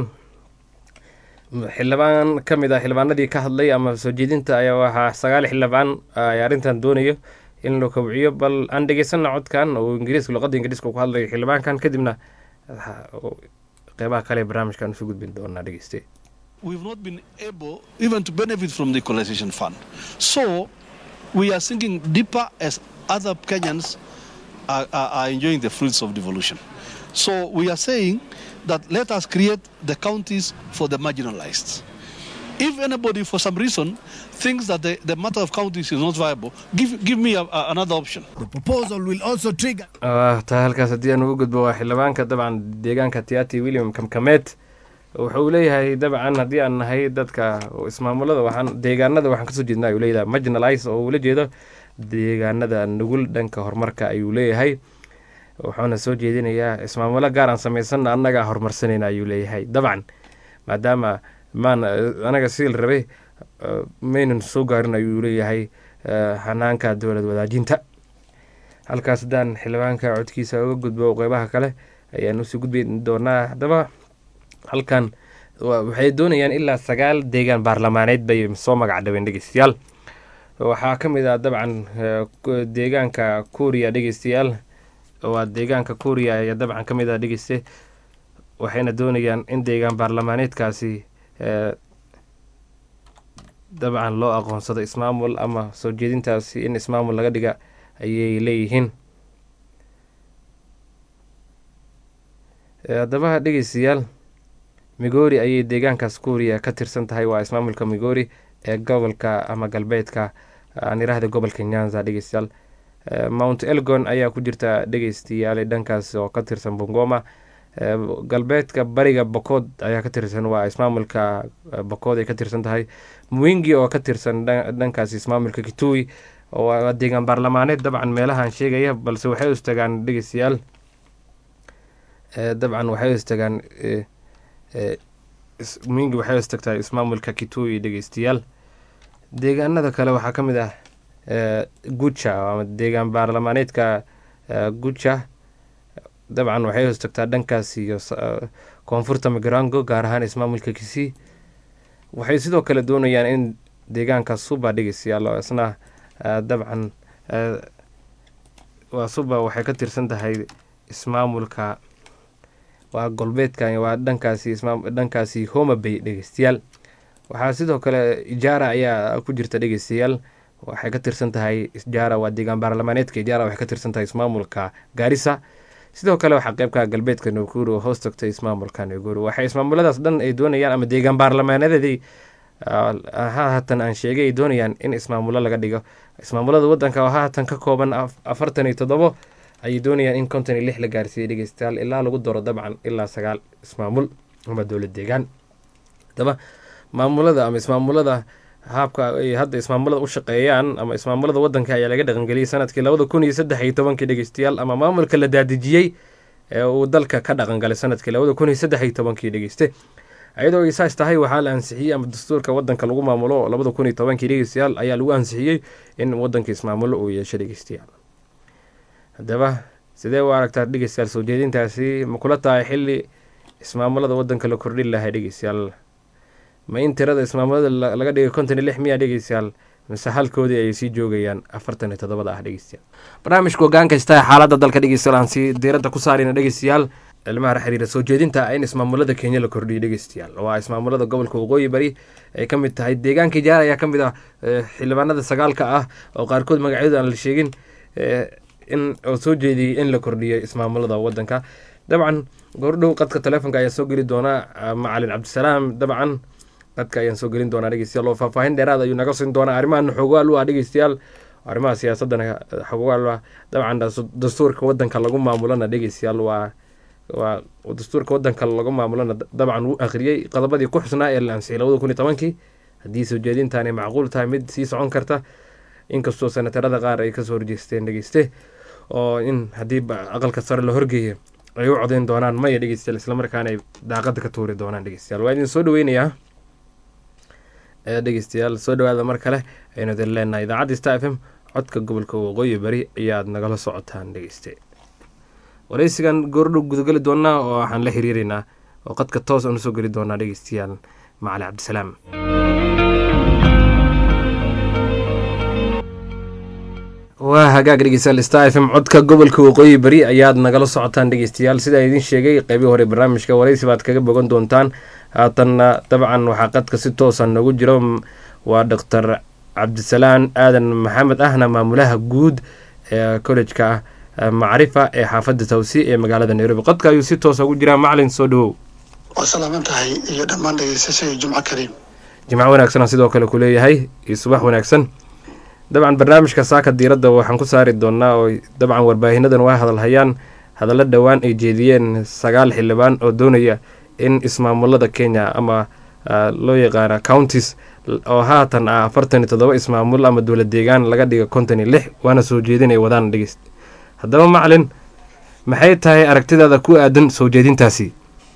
Speaker 1: xildhibaan ka mid ah xildhibaanadii ka hadlay ama soo jeedinta ayaa waxaa 9 xildhibaan ay arrintan doonayo in loo kobciyo. bal aan dhegeysana codkan oo luqadda ingiriiska ku hadlay xildhibaankan, kadibna qeybaha kale barnaamijkan usoo gudbin doonaa. dhegeyste
Speaker 5: we've not been able even to benefit from the equalization fund, so we are sinking deeper as other Kenyans are enjoying the fruits of devolution. So we are saying that let us create the counties for the marginalized. If anybody for some reason thinks that the matter of counties is not viable, give me another option.
Speaker 6: The proposal will also trigger
Speaker 1: taa halkaas haddii aan ugu gudbo waa xildhibaanka dabcan deegaanka Tiati William Kamkamet. wuxuu leeyahay dabcan haddii aan nahay dadka ismaamulada deegaanada waxaan kasoo jeednaa ayuu leeyahay marginalized oo ula jeedo deegaanada nugul dhanka horumarka ayuu leeyahay. wuxuuna soo jeedinayaa ismaamulo gaar aan samaysanna annaga horumarsanayna ayuu leeyahay. dabcan maadaama anaga siil rabay maynan soo gaarin ayuu leeyahay hanaanka dowlad wadaajinta. halkaas haddaan xildhibaanka codkiisa uga gudbo qeybaha kale ayaan usii gudbi doonaa. haddaba halkan waxay doonayaan ilaa 9 deegaan baarlamaaneed bay soo magac dhabeen. dhegeystayaal waxaa ka mid ah dabcan deegaanka Kuuriya. dhegeystayaal waa deegaanka Kuuriya ayaa dabcan ka mid ah. dhegeyste waxayna doonayaan in deegaan baarlamaaneedkaasi dabcan loo aqoonsado ismaamul ama soo jeedintaasi in ismaamul laga dhiga ayay leeyihiin. haddaba dhegeystayaal Migori ayay deegaankaas Kuuriya ka tirsan tahay. waa ismaamulka Migori ee gobolka ama galbeedka aan iraahdo gobolka Nyanza. dhegeystayaal Mount Elgon ayaa ku jirta dhegeystayaal dhankaas oo ka tirsan Bungoma. galbeedka bariga bokood ayaa ka tirsan, waa ismaamulka bokood ay ka tirsan tahay. Mwingi oo ka tirsan dhankaas ismaamulka Kitui waa deegaan baarlamaaneed dabcan meelahaan sheegaya, balse waxay istagaan dhegeystayaal dabcan waxay istagaan Mwingi waxay istagtaa ismaamulka Kitui dhegeystayaal. Deegaanada kale waxaa ka mid ah Gucha ama deegaan baarlamaaneedka Gucha dabcan waxay istagtaa dhankaas iyo koonfurta Migirango gaar ahaan ismaamulka Kisii. Waxay sidoo kale doonayaan in deegaanka Suba dhegeystayaal oo isna dabcan waa Suba waxay ka tirsan tahay ismaamulka waa galbeedkan waa dhankaasi Homa Bay dhegeystayaal. Waxaa sidoo kale Ijara ayaa ku jirta dhegeystayaal, waxay ka tirsan tahay Ijara waa deegaan baarlamaaneedka Ijara waxay ka tirsan tahay ismaamulka Garissa. Sidoo kale waxaa qaybka galbeedka Nakuru oo hoos tagtay ismaamulka Nakuru. Waxay ismaamuladaas dhan ay doonayaan ama deegaan baarlamaaneedadii haatan aan sheegay ay doonayaan in ismaamulo laga dhigo. Ismaamulada wadanka oo haatan ka kooban 47 ayay doonayaan in 56 la gaarsiiyo dhegeystayaal ilaa lagu daro dabcan ilaa 9 ismaamul ama dowlad deegaan. Daba maamulada ama ismaamulada habka ay hadda ismaamulada u shaqeeyaan ama ismaamulada wadanka ayaa laga dhaqangeliyay sanadkii 2013 dhegeystayaal, ama maamulka la daadijiyay ee uu dalka ka dhaqangalay sanadkii 2013 dhegeyste. Ayadoo ay saas tahay waxaa la ansixiyay ama dastuurka wadanka lagu maamulo 2010 dhegeystayaal ayaa lagu ansixiyay in wadanka ismaamulo uu yeesho dhegeystayaal. Haddaba sidee u aragtaa dhegeystayaal soo jeedintaasi ma kula tahay xilli ismaamulada wadanka la kordhin lahaa dhegeystayaal? Ma in tirada ismaamulada laga dhigay 56 miya dhegeystayaal, mise halkoodii ay sii joogayaan 47 ah dhegeystayaal? Barnaamijka hoggaan kasta xaaladda dalka dhegeystayaal aan si diiradda ku saarayna dhegeystayaal ilmaha xiriira soo jeedinta in ismaamulada Kenya la kordhiyo dhegeystayaal. Waa ismaamulada gobolka Waqooyi Bari ay ka mid tahay deegaanka Ijara ayaa ka mid ah xildhibaanada 9 ah oo qaarkood magacyadooda aan la sheegin in oo soo jeediyay in la kordhiyo ismaamulada wadanka. Dabcan gordhow qadka telefoonka ayaa soo geli doona Macalin Cabdisalaam, dabcan dadka ayaan soo gelin doonaa dhegeystayaal oo faahfaahin dheeraad ayuu naga siin doonaa arrimahan xogaal u ah dhegeystayaal, arrimaha siyaasadana xogaal u ah. Dabcan dastuurka wadanka lagu maamulana dhegeystayaal waa dastuurka wadanka lagu maamulana dabcan uu akhriyay qodobadii ku xusnaa ee la ansixiyay 2010 haddii soo jeedintaani macquul tahay mid sii socon karta, inkastoo senatarada qaar ay kasoo horjeesteen dhegeyste oo in haddii aqalka sare la horgeeyo ay u codeyn doonaan maya dhegeystayaal, islamarkaana ay daaqada ka tuuri doonaan dhegeystayaal. waa idin soo dhaweynayaa dhegeystayaal, soo dhawaada mar kale aynu idin leenahay idaacadda Star FM codka gobolka Waqooyi Bari ayaad nagala socotaan dhegeyste. wareysigan goordhow gudagali doonaa oo waxaan la xiriirinaa oo qadka toos aan usoo geli doonaa dhegeystayaal Macalin Cabdisalaam. waa hagaag dhegeystayaal, Star FM codka gobolka Waqooyi Bari ayaad nagala socotaan dhegeystayaal. sida idin sheegay qeybii hore barnaamijka wareysi baad kaga bogan doontaan. haatanna dabcan waxaa qadka si toosan noogu jiro waa Dr. Cabdisalaan Aadan Maxamed ahna maamulaha guud ee college-ka Macrifa ee xaafadda Tawsi ee magaalada Nairobi. qadka ayuu si toos ugu jiraa. Macalin soo dhawow.
Speaker 7: waa salaaman tahay iyo dhammaan dhegeystayaasha Jumco Kariim.
Speaker 1: Jimco wanaagsan sidoo kale ku leeyahay iyo subax wanaagsan. dabcan barnaamijka saaka diiradda waxaan ku saari doonaa oo dabcan warbaahinnadan waa hadalhayaan hadallo dhowaan ay jeediyeen 9 xildhibaan oo doonaya in ismaamulada Kenya ama loo yaqaana counties oo haatan 47 ismaamul ama dowlad deegaan laga dhigo 56 waana soo jeedinay wadaan dhegeyst. haddaba Macalin maxay tahay aragtidaada ku aadan soo jeedintaasi?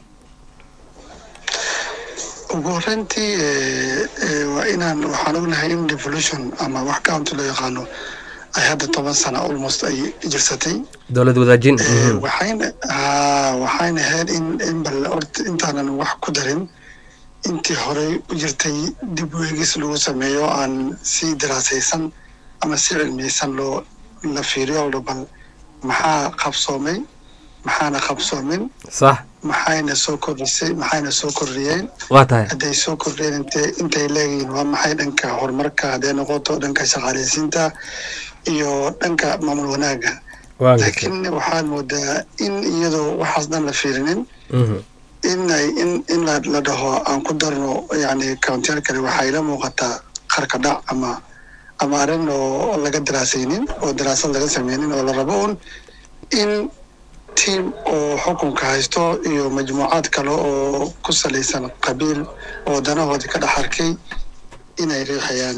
Speaker 7: ugu horreyntii waa inaan waxaan ognahay in devolution ama wax county loo yaqaano ay hadda 10 sano almost ay jirsatay
Speaker 1: dowlad wadaajin.
Speaker 7: waxayna ahayd in bal intaanan wax ku darin intii horey u jirtay dib u eegis lagu sameeyo aan si daraasaysan ama si cilmiyeysan la fiiriyo bal maxaa qabsoomay maxaana qabsoomin
Speaker 1: sax
Speaker 7: maxayna soo kordhisay maxayna soo kordhiyeen
Speaker 1: waa tahay
Speaker 7: hadday soo kordhiyeen intay leeyihiin waa maxay dhanka horumarka hadday noqoto dhanka shaqaaleysiinta iyo dhanka maamul wanaagga. laakiin waxaad moodaa in iyadoo waxaas dhan la fiirinin in la dhaho aan ku darno yani countiyal kale waxaa ila muuqataa qarka dhac ama arrin oo laga daraasaynin oo daraasad laga sameynin oo la rabo un in tiim oo xukunka haysto iyo majmuucaad kale oo ku salaysan qabiil oo danahoodii ka dhex arkay inay riixayaan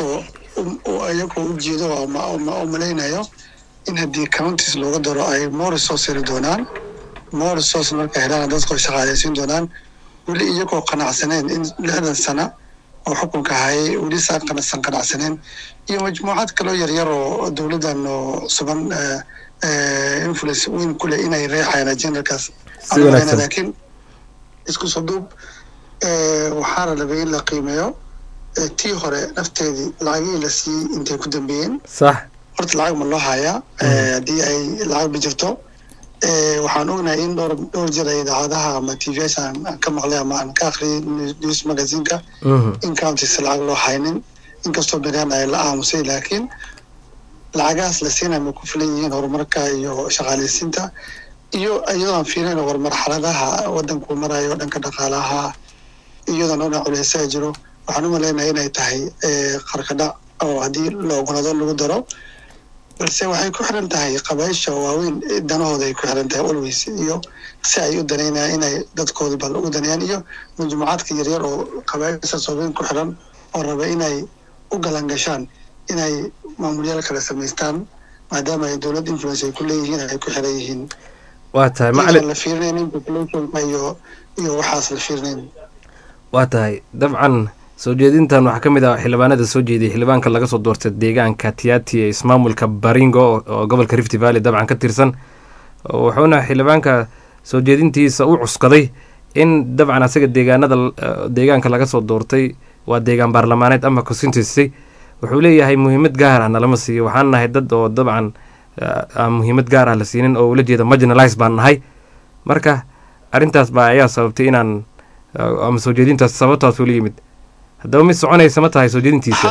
Speaker 7: iyagoo ujeedo ama malaynayo in haddii counties looga daro ay more resource heli doonaan more resource markay helaan dadkoo shaqaaleysiin doonaan weli iyagoo qanacsaneen in 60 sano oo xukunka hayay weli san qanacsaneen iyo majmuucaad kaloo yaryar oo dowladdan oo suban influence weyn ku leh inay reexayaan ajendarkaas laakiin isku soo duub waxaana rabay in la qiimeeyo tii hore nafteedii lacagihii la siiyey intay ku dambeeyeen
Speaker 1: sax
Speaker 7: horta lacag ma loo hayaa haddii ay lacag ma jirto waxaan ognahay in dhowr jeer ay idaacadaha ama tvs aan ka maqlay ama aan ka akhriyay news magazineka in counties lacag loo haynin inkastoo beryan ay la aamusay laakiin lacagahaas la siinaya ma ku filan yihiin horumarka iyo shaqaaleysiinta iyo iyadoo aan fiirin war marxaladaha waddanku marayo dhanka dhaqaalaha iyadoon oo culeysaa jiro waxaan u maleynayaa inay tahay qarqadhac oo haddii la ogolaado lagu daro balse waxay ku xiran tahay qabaysha waaweyn danahooda ay ku xiran tahay always iyo si ay u daneynayaan inay dadkoodii bal ugu daneeyaan iyo majmuucaadka yaryar oo qabaysha waaweyn ku xiran oo raba inay u galan gashaan inay maamulyaal kale samaystaan maadaama ay dowlad influence ay ku leeyihiin ay ku xiran yihiin
Speaker 1: waa tahay macalin
Speaker 7: la fiirinayn populationka iyo waxaas la fiirinayn
Speaker 1: waa tahay dabcan soo jeedintan waxaa ka mid ah xildhibaanada soo jeediyay xildhibaanka laga soo doortay deegaanka tiati ee ismaamulka baringo oo gobolka rift valley dabcan ka tirsan wuxuuna xildhibaanka soo jeedintiisa u cuskaday in dabcan asaga deegaanka laga soo doortay waa deegaan baarlamaaneed ama constituency wuxuu leeyahay muhiimad gaar ah nalama siiyo waxaan nahay dad oo dabcan aan muhiimad gaar ah la siinin oo ula jeeda marginalize baan nahay marka arrintaas baa ayaa sababtay inaan ama soo jeedintaas sababtaas ula yimid haddaba mid soconaysa ma tahay soo jeedintiisa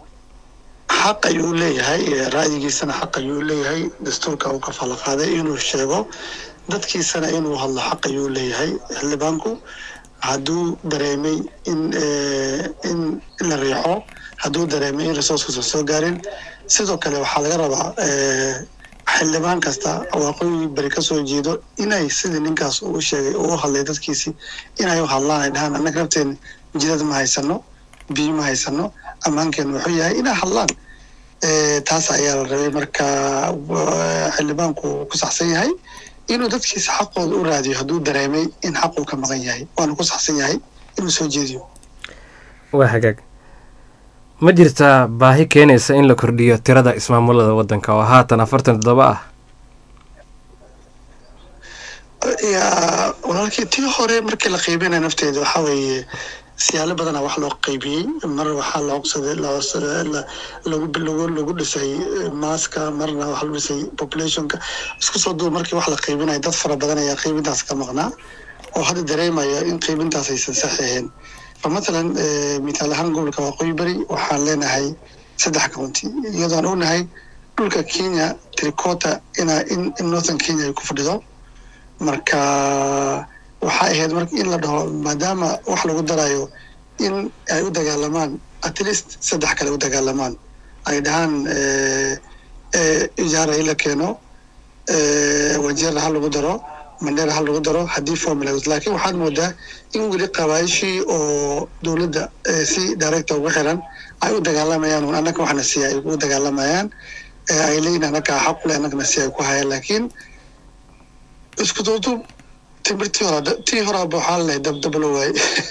Speaker 7: xaq ayuu leeyahay ra'yigiisana xaq ayuu leeyahay dastuurka uu ka falaqaaday inuu sheego dadkiisana inuu hadlo xaq ayuu leeyahay xildhibaanku hadduu dareemay in la riixo hadduu dareemay in resourcekasa soo gaarin sidoo kale waxaa laga rabaa xildhibaan kasta waaqooyi bari ka soo jeedo inay sidii ninkaas uu sheegay uu hadlay dadkiisii inay u hadlaan ay dhahaan annaga nafteen jidad ma haysano biyo ma haysano ammaankeenu wuxuu yahay inay hadlaan taas ayaa la rabay marka xildhibaanku ku saxsan yahay inuu dadkiisa xaqooda u raadiyo hadduu dareemay in xaquu ka maqan yahay waana ku saxsan yahay inuu soo jeediyo
Speaker 1: waa hagaag ma jirtaa baahi keenaysa in la kordhiyo tirada ismaamulada waddanka oo haatan 47 ah
Speaker 7: walaalkii tii hore markii la qiibeynaya nafteeda waxaa weeye siyaalo badana wax loo qaybiyey mar waxaa la cogsaday lagu dhisay maaska marna waxaa lagu dhisay populationka isku soo duub markii wax la qiibinayo dad fara badan ayaa qiibintaas ka maqnaa oo hadda dareemaya in qiibintaas aysan sax ahayn فمثلا مثال ahaan gobolka waqooyi bari waxaan leenahay 3 county iyadoo ognahay dhulka Kenya Trikota in Northern Kenya ay ku fadhido marka waxa ahayd markii in la dhaho maadaama wax lagu darayo in ay u dagaalamaan at least 3 kale u dagaalamaan ay dhahaan ijaara ila keeno wajeer hal lagu daro mandheer hal lagu daro haddii formula laakiin waxaad moodaa in weli qabaayishii oo dowladda si director ugu xiran ay u dagaalamayaan annaka waxna siiya ay ugu dagaalamayaan ay leeyihin annaka xaq u leh annakana si ay ku hayaan laakiin isku duuduub timirtii hore tii horaaba waxaa leh dabdablo waay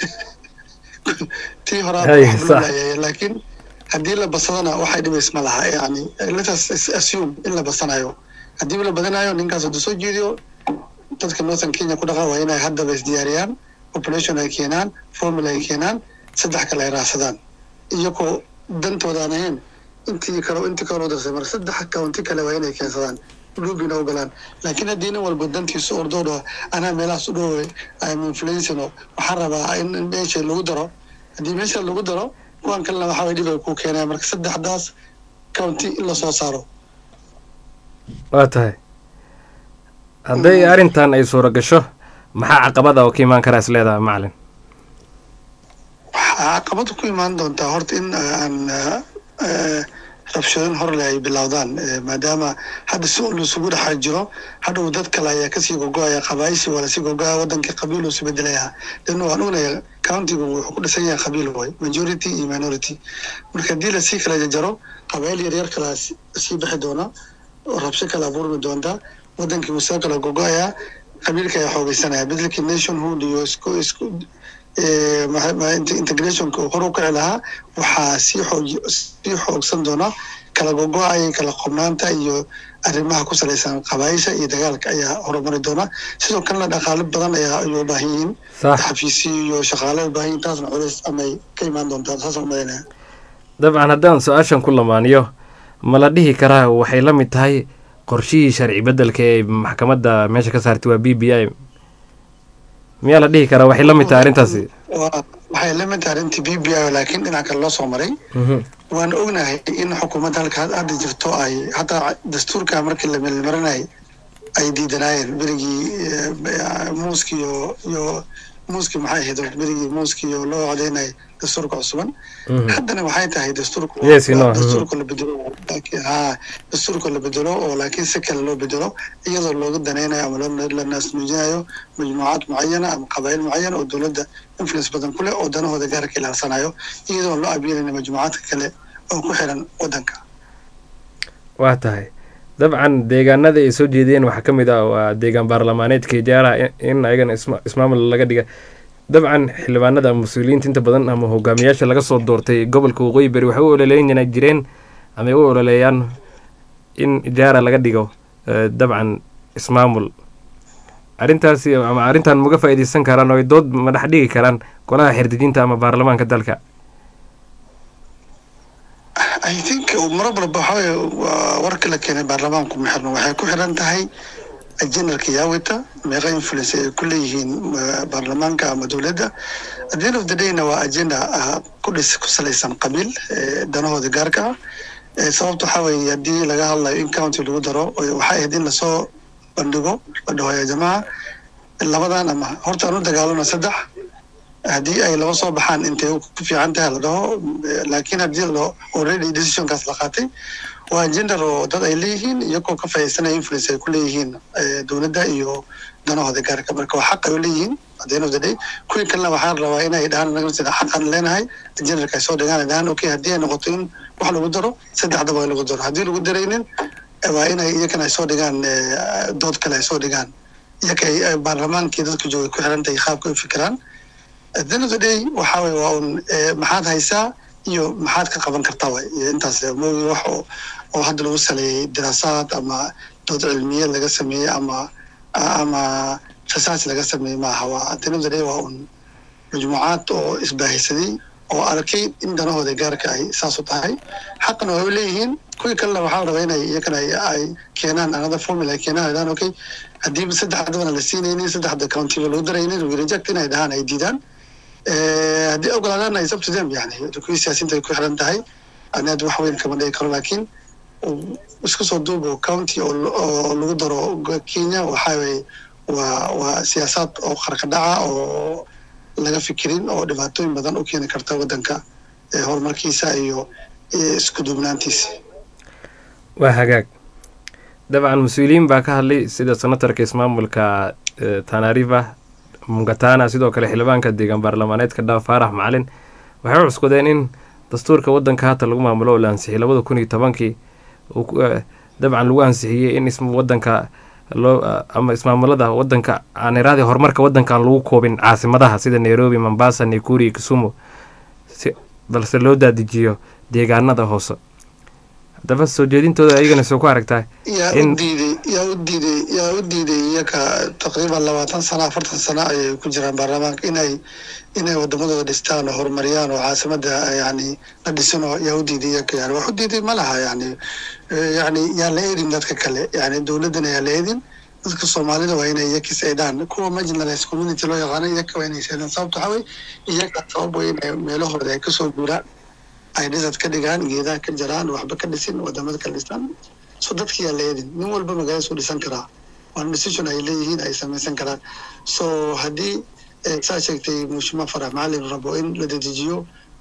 Speaker 7: tii horaaba laakiin haddii la basadana waxay dhibays ma laha yani let us assume in la basanayo haddii la badanayo ninkaas hadduu soo jeediyo dadka Northern Kenya ku dhaqan waa inay haddaba isdiyaariyaan population ay keenaan formula ay keenaan 3 kale ay raacsadaan iyagoo dantooda aan ahayn intii kale darsay mar 3 county kale waa inay keensadaan lubina u galaan laakiin haddii nin walba dantiisu ordoodo anaa meelahaas u dhowey I'm influencing waxaan rabaa in meesha lagu daro haddii meesha lagu daro kuwan kalena waxaa way dhib ay ku keenayaan marka 3daas county in la soo saaro
Speaker 1: waa tahay hadday arrintan ay suura gasho maxaa caqabada oo ka imaan karaa is leedahay macalin
Speaker 7: waxaa caqabada ku imaan doontaa horta in aan rabshooyin hor leh ay bilowdaan maadaama hadda si uu isugu dhex jiro hadhow dad kale ayaa kasii gogoaya qabaaysi wala si gogoaya wadankii qabiil uu isbedelaya lana waan ognahay countigu wuxuu ku dhisan yahay qabiil way majority iyo minority marka haddii lasii kala jaro qabaayil yaryar kala sii bixi doona oo rabsho kala abuurmi doonta wadankii wuu soo kala gogoaya qabiilka ayaa xoogeysanaya bedelkii nationhood iyo isku integrationka uu hor u kici lahaa waxaa sii xoogsan doona kala gogo-ay kala qobnaanta iyo arrimaha ku salaysan qabaayisha iyo dagaalka ayaa horumari doona sidoo kalena dhaqaale badan ayaa ay u baahan yihiin xafiisyo iyo shaqaale u baahan yihiin taasna culays amay ka imaan doontaa saasaan umaynaya
Speaker 1: dabcan haddaan su-aashan ku lamaaniyo ma la dhihi karaa waxay la mid tahay qorshihii sharci beddelka ee maxkamadda meesha ka saartay waa b b i miyaa la dhihi karaa waxay la mid tahay arrintaasi
Speaker 7: waxay la mid tahay arrintii b b i laakiin dhinac kale loo soo maray waan ognahay in xukuumadda halka hadda jirto ay hataa dastuurka markii la meelmarinay ay diidanaayeen berigii muuski iyo muuski maxay ahayd berigii muuski iyo loo codeynay dastuurka cusuban haddana waxay tahay dastuurka la bedelo dastuurka la bedelo oo laakiin si kale loo bedelo iyadoo looga danaynayo ama la naasnuujinayo majmuucaad mucayana ama qabaayil mucayana oo dowladda influence badan ku leh oo danahooda gaarka ilaalsanayo iyadoo loo abiinayna majmuucaadka kale oo ku xiran wadanka
Speaker 1: waa tahay dabcan deegaanada ay soo jeediyeen waxaa ka mid ah waa deegaan baarlamaaneedka ijaara in ayagana ismaamul laga dhiga dabcan xildhibaanada ama mas-uuliyiinta inta badan ama hogaamiyaasha laga soo doortay gobolka waqooyi beri waxay u ololeyn jireen ama ay u ololeeyaan in ijaara laga dhigo dabcan ismaamul arrintaasi ama arrintan maga faa'iidaysan karaan oo ay dood ma dhex dhigi karaan golaha xerdejinta ama baarlamaanka dalka
Speaker 7: I think marbalba waxaweye warka la keenay baarlamaanku ma xirno waxay ku xiran tahay ajendarka yaawita meeqa influence ay ku leeyihiin baarlamaanka ama dowladda at the end of the dayna waa agenda ku salaysan qabiil danahooda gaarka ah sababta waxaa weeye haddii laga hadlayo in county lagu daro waxay ahayd in lasoo bandhigo la dhaho ya jamaca labadan ama horta aan u dagaalano saddex haddii ay laba soo baxaan intay ku fiican tahay la dhaho laakiin haddii already decisionkaas la qaatay waa gender oo dad ay leeyihiin iyagoo ka faa'iidaysanaya influence ay ku leeyihiin dowladda iyo danahooda gaarka marka waa xaq ay u leeyihiin at the end of the day kuwii kalena waxaan rabaa inay dhahaan naga sida xaqaan leenahay genderka ay soo dhigaan ay dhahaan okay haddii ay noqoto in wax lagu daro saddexdaba waa lagu daro haddii lagu daraynin waa inay iyakana ay soo dhigaan dood kale ay soo dhigaan iyaka ay baarlamaankii dadka joogay ku xiran tahay qaabka ay fikiraan at the end of the day waxaa weye waa un maxaad haysaa iyo maxaad ka qaban kartaa way iyo intaas moogi wax oo hadda lagu saleeyey diraasaad ama dood cilmiyeed laga sameeyey ama rasaas laga sameeyey maaha waa at the end of the day waa un majmuucaad oo isbaahisaday oo arkay in danahooda gaarka ay saas u tahay xaqna way u leeyihiin kuwii kalena waxaa rabaa inay iyakana ay keenaan another formula ay keenaan ay dhahaan okay haddiiba saddexdabana la siinaynin saddexda countiba lagu daraynin we reject inay dhahaan ay diidaan haddii ogolaadaan ay up to them yani kuwii siyaasiinta ay ku xiran tahay ani hadda wax weyn kama dhigi karo laakiin isku soo duubo county oo lagu daro Kenya waxaa weye waa siyaasaad oo qarqadhaca oo laga fikirin oo dhibaatooyin badan u keeni karta wadanka horumarkiisa iyo isku duubnaantiisa
Speaker 1: waa hagaag dabcan mas-uuliyiin baa ka hadlay sida senatarka ismaamulka Tana River Mungatana sidoo kale xildhibaanka deegaan baarlamaaneedka Daaw Faarax Macalin waxay cuskodeen in dastuurka wadanka hata lagu maamulo oo la ansixiyay 2010 dabcan lagu ansixiyay in wadanka ama ismaamulada wadanka aan iraadi horumarka wadanka lagu koobin caasimadaha sida Nairobi, Mombasa, Nakuru, Kisumu balse loo daadijiyo deegaanada hoose haddaba soo jeedintooda ayagana soo ku aragtaa
Speaker 7: yaa u diiday iyaka taqriiban 20 sano 40 sano ayay ku jiraan baarlamaanka inay wadamadooda dhistaan oo horumariyaan oo caasimada yani la dhisano yaa u diiday iyaka yani wax u diiday ma laha yani yaa la eedin dadka kale yani dowladana yaa la eedin dadka soomaalida waa inay iyakis eedaan kuwa marginalized community loo yaqaano iyaka waa inay seedaan sababta waxaa weye iyaka sabab way inay meelahooda ay kasoo guuraan ay dhisad ka dhigaan geedaha ka jaraan waxba ka dhisin wadamada kala dhistaan so dadka yaa la eedin nin walba magaalada soo dhisan karaa waana decision ay leeyihiin ay samaysan karaan so haddii saa sheegtay mushima Faarax Macalin rabo in la dedejiyo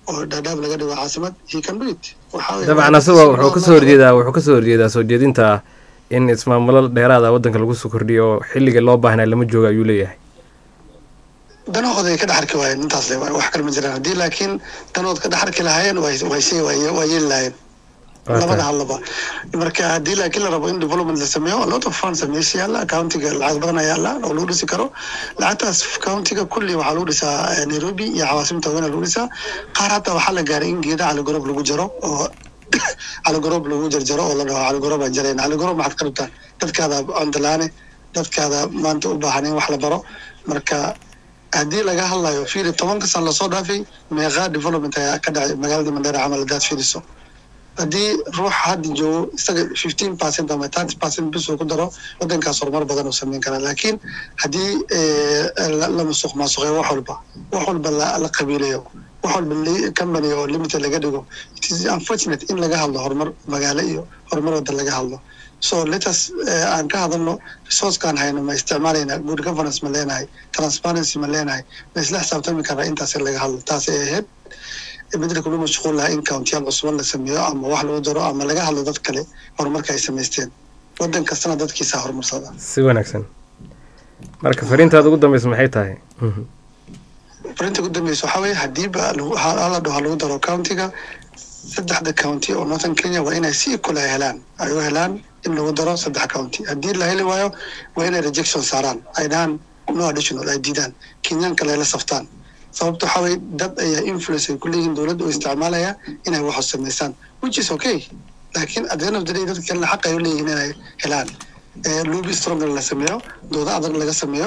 Speaker 7: oo Dadaab laga dhigo caasimad he can do it
Speaker 1: dabcan asagoo wuxuu kasoo horjeedaa soo jeedinta in ismaamulo dheeraada waddanka lagu soo kordhiyo oo xilliga loo baahnaa lama jooga ayuu leeyahay
Speaker 7: danahooda ay ka dhex arki waayeen intaas le wax kale ma jiraan haddii laakiin danood ka dhex arki lahaayeen waa yeeli lahaayeen labada hadlaba marka haddii laakiin la rabo in development la sameeyo a lot of funds meesha yaalla countiga lacag badan ayaa yaalla oo lagu dhisi karo lacagtaas countiga kulli waxaa lagu dhisaa Nairobi iyo cawaasimta weyn lagu dhisaa qaar hadda waxaa la gaaray in geeda caligorob lagu jaro oo caligorob lagu jarjaro oo la dhaho caligorob aan jareen caligorob maxaad ka rabtaa dadkaada andalaane dadkaada maanta u baahan in wax la baro marka haddii laga hadlayo fiiri 10 sano lasoo dhaafay meeqa development ayaa ka dhacay magaalada Mandera camal hadaad fiiriso haddii ruux hadda joogo isaga 15% ama 30% bis uu ku daro waddankaas horumar badan uu sameyn karaa laakiin haddii la musuq maasuqeeyo wax walba la qabiilayo wax walba company oo limited laga dhigo it is unfortunate in laga hadlo horumar magaalo iyo horumar waddan laga hadlo so let us aan ka hadalno resource-kaan hayno ma isticmaalayna good governance ma leenahay transparency ma leenahay ma isla xisaabtami karaa intaas laga hadlo taas ay ahayd bedel kullu mashquul la in county-yal cusub la sameeyo ama wax lagu daro ama laga hadlo dad kale horumarka ay sameysteen waddan kastana dadkiisa horumarsada
Speaker 1: si wanaagsan marka fariintaada ugu dambaysa maxay tahay
Speaker 7: fariinta ugu dambaysa waxa weeye haddii ba lagu daro county-ga saddexda county oo Northern Kenya waa inay si kula helaan in lagu daro 3 county haddii la heli waayo waa inay rejection saaraan ay dhahan no additional ay diidaan Kenyan kale la saftaan sababta waxa weeye dad ayaa influence ku leeyihiin dawladda oo isticmaalaya inay wax sameeyaan which is okay laakiin at the end of the day dadka kale xaq ay u leeyihiin inay helaan lobby stronger la sameeyo dooda adag laga sameeyo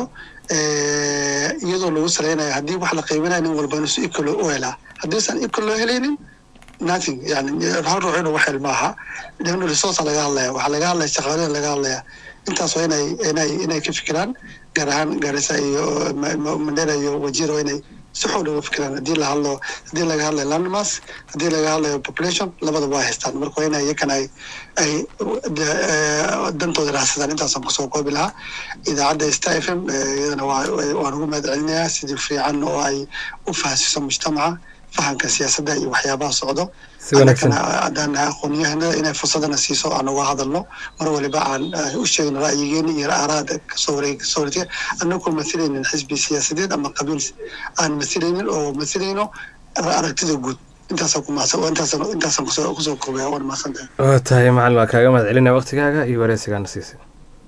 Speaker 7: iyadoo lagu saleynayo haddii wax la qiimeeyo in walba inuu si equal u helaa haddii san equal loo helaynin nothing yani hal ruuxina wax ilmaha inuu resource laga hadlayo waxa laga hadlayo shaqaalaha laga hadlayo intaas waa inay ka fikiraan gaar ahaan Garissa iyo Mandera iyo Wajir waa inay si xoog uga fikiraan haddii laga hadlayo land mass haddii laga hadlayo population labada waa haystaan marka waa inay yakana ay dantooda raadsadaan intaas aan kusoo koobi lahaa idaacadda Star FM iyadana waan ugu mahadcelinayaa sidii fiican oo ay u faahfaahsiiso mujtamaca fahamka siyaasadda iyo waxyaabaha socdo haddaan aqoon-yahanada inay fursadana siiso aan uga hadalno mar waliba aan u sheegno ra'yigeena iyo aaraada kasoo wareegtay annagoo mathalaynin xisbi siyaasadeed ama qabiil aan mathalaynin oo mathalayno aragtida guud intaasaan kusoo koobaya waan mahadsantahay
Speaker 1: waa tahay macallin waa kaaga mahadcelinaya waqtigaaga iyo wareysigaana siisay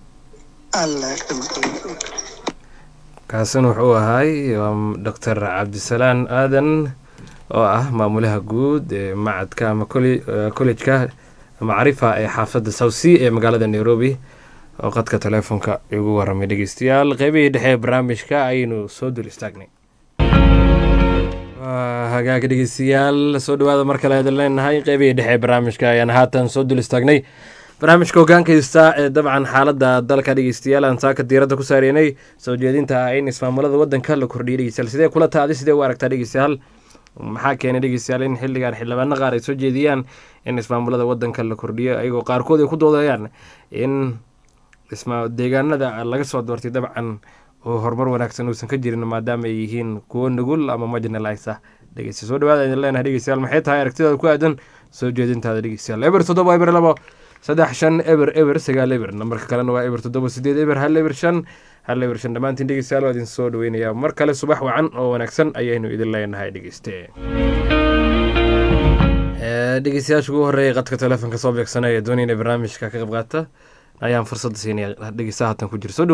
Speaker 1: kaasina wuxuu ahaay Dr. Cabdisalaan Aadan oo ah maamulaha guud ee macadka ama college-ka macrifa ee xaafadda South Sea ee magaalada Nairobi oo qadka telefoonka igu waramay dhageystayaal qaybihii dhexe ee barnaamijka ayaynu soo dul istaagnay hagaaga dhegeystayaal soo dhawaada mar kale ayaan leenahay qaybihii dhexe ee barnaamijka ayaan haatan soo dul istaagnay barnaamijka hogaankaysta ee dabcan xaaladda dalka dhegeystayaal aan saaka diiradda ku saareynay soo jeedinta in ismaamulada waddanka la kordhiyay dhegeystayaal sidee kula taadi sidee u aragtaa dhegeystayaal maxaa keenay dhegeystayaal in xilligan xildhibaano qaar ay soo jeediyaan in ismaamulada waddanka la kordhiyo ayagoo qaarkood ay ku doodayaan in deegaanada laga soo doortay dabcan oo horumar wanaagsan uusan ka jirin maadaama ay yihiin kuwo nugul ama marginalized ah dhegeysta soo dhawaada idin leenahay dhegeystayaal maxay tahay aragtidaada ku aadan soo jeedintaada dhegeystayaal eber 7 eber 2 3 5 eber eber 9 eber nambarka kalena waa eber 7 8 eber 1 eber 5 hal eber 5 dhammaantiin dhegeystayaal waa idin soo dhaweynayaa mar kale subax wacan oo wanaagsan ayaynu idin leenahay dhegeyste dhegeystayaasha ugu horreeyay qadka telefoonka soo beegsanaya doonayna barnaamijka ka qayb qaata ayaan fursadda siinaya dhegeystaha haatan ku jira soo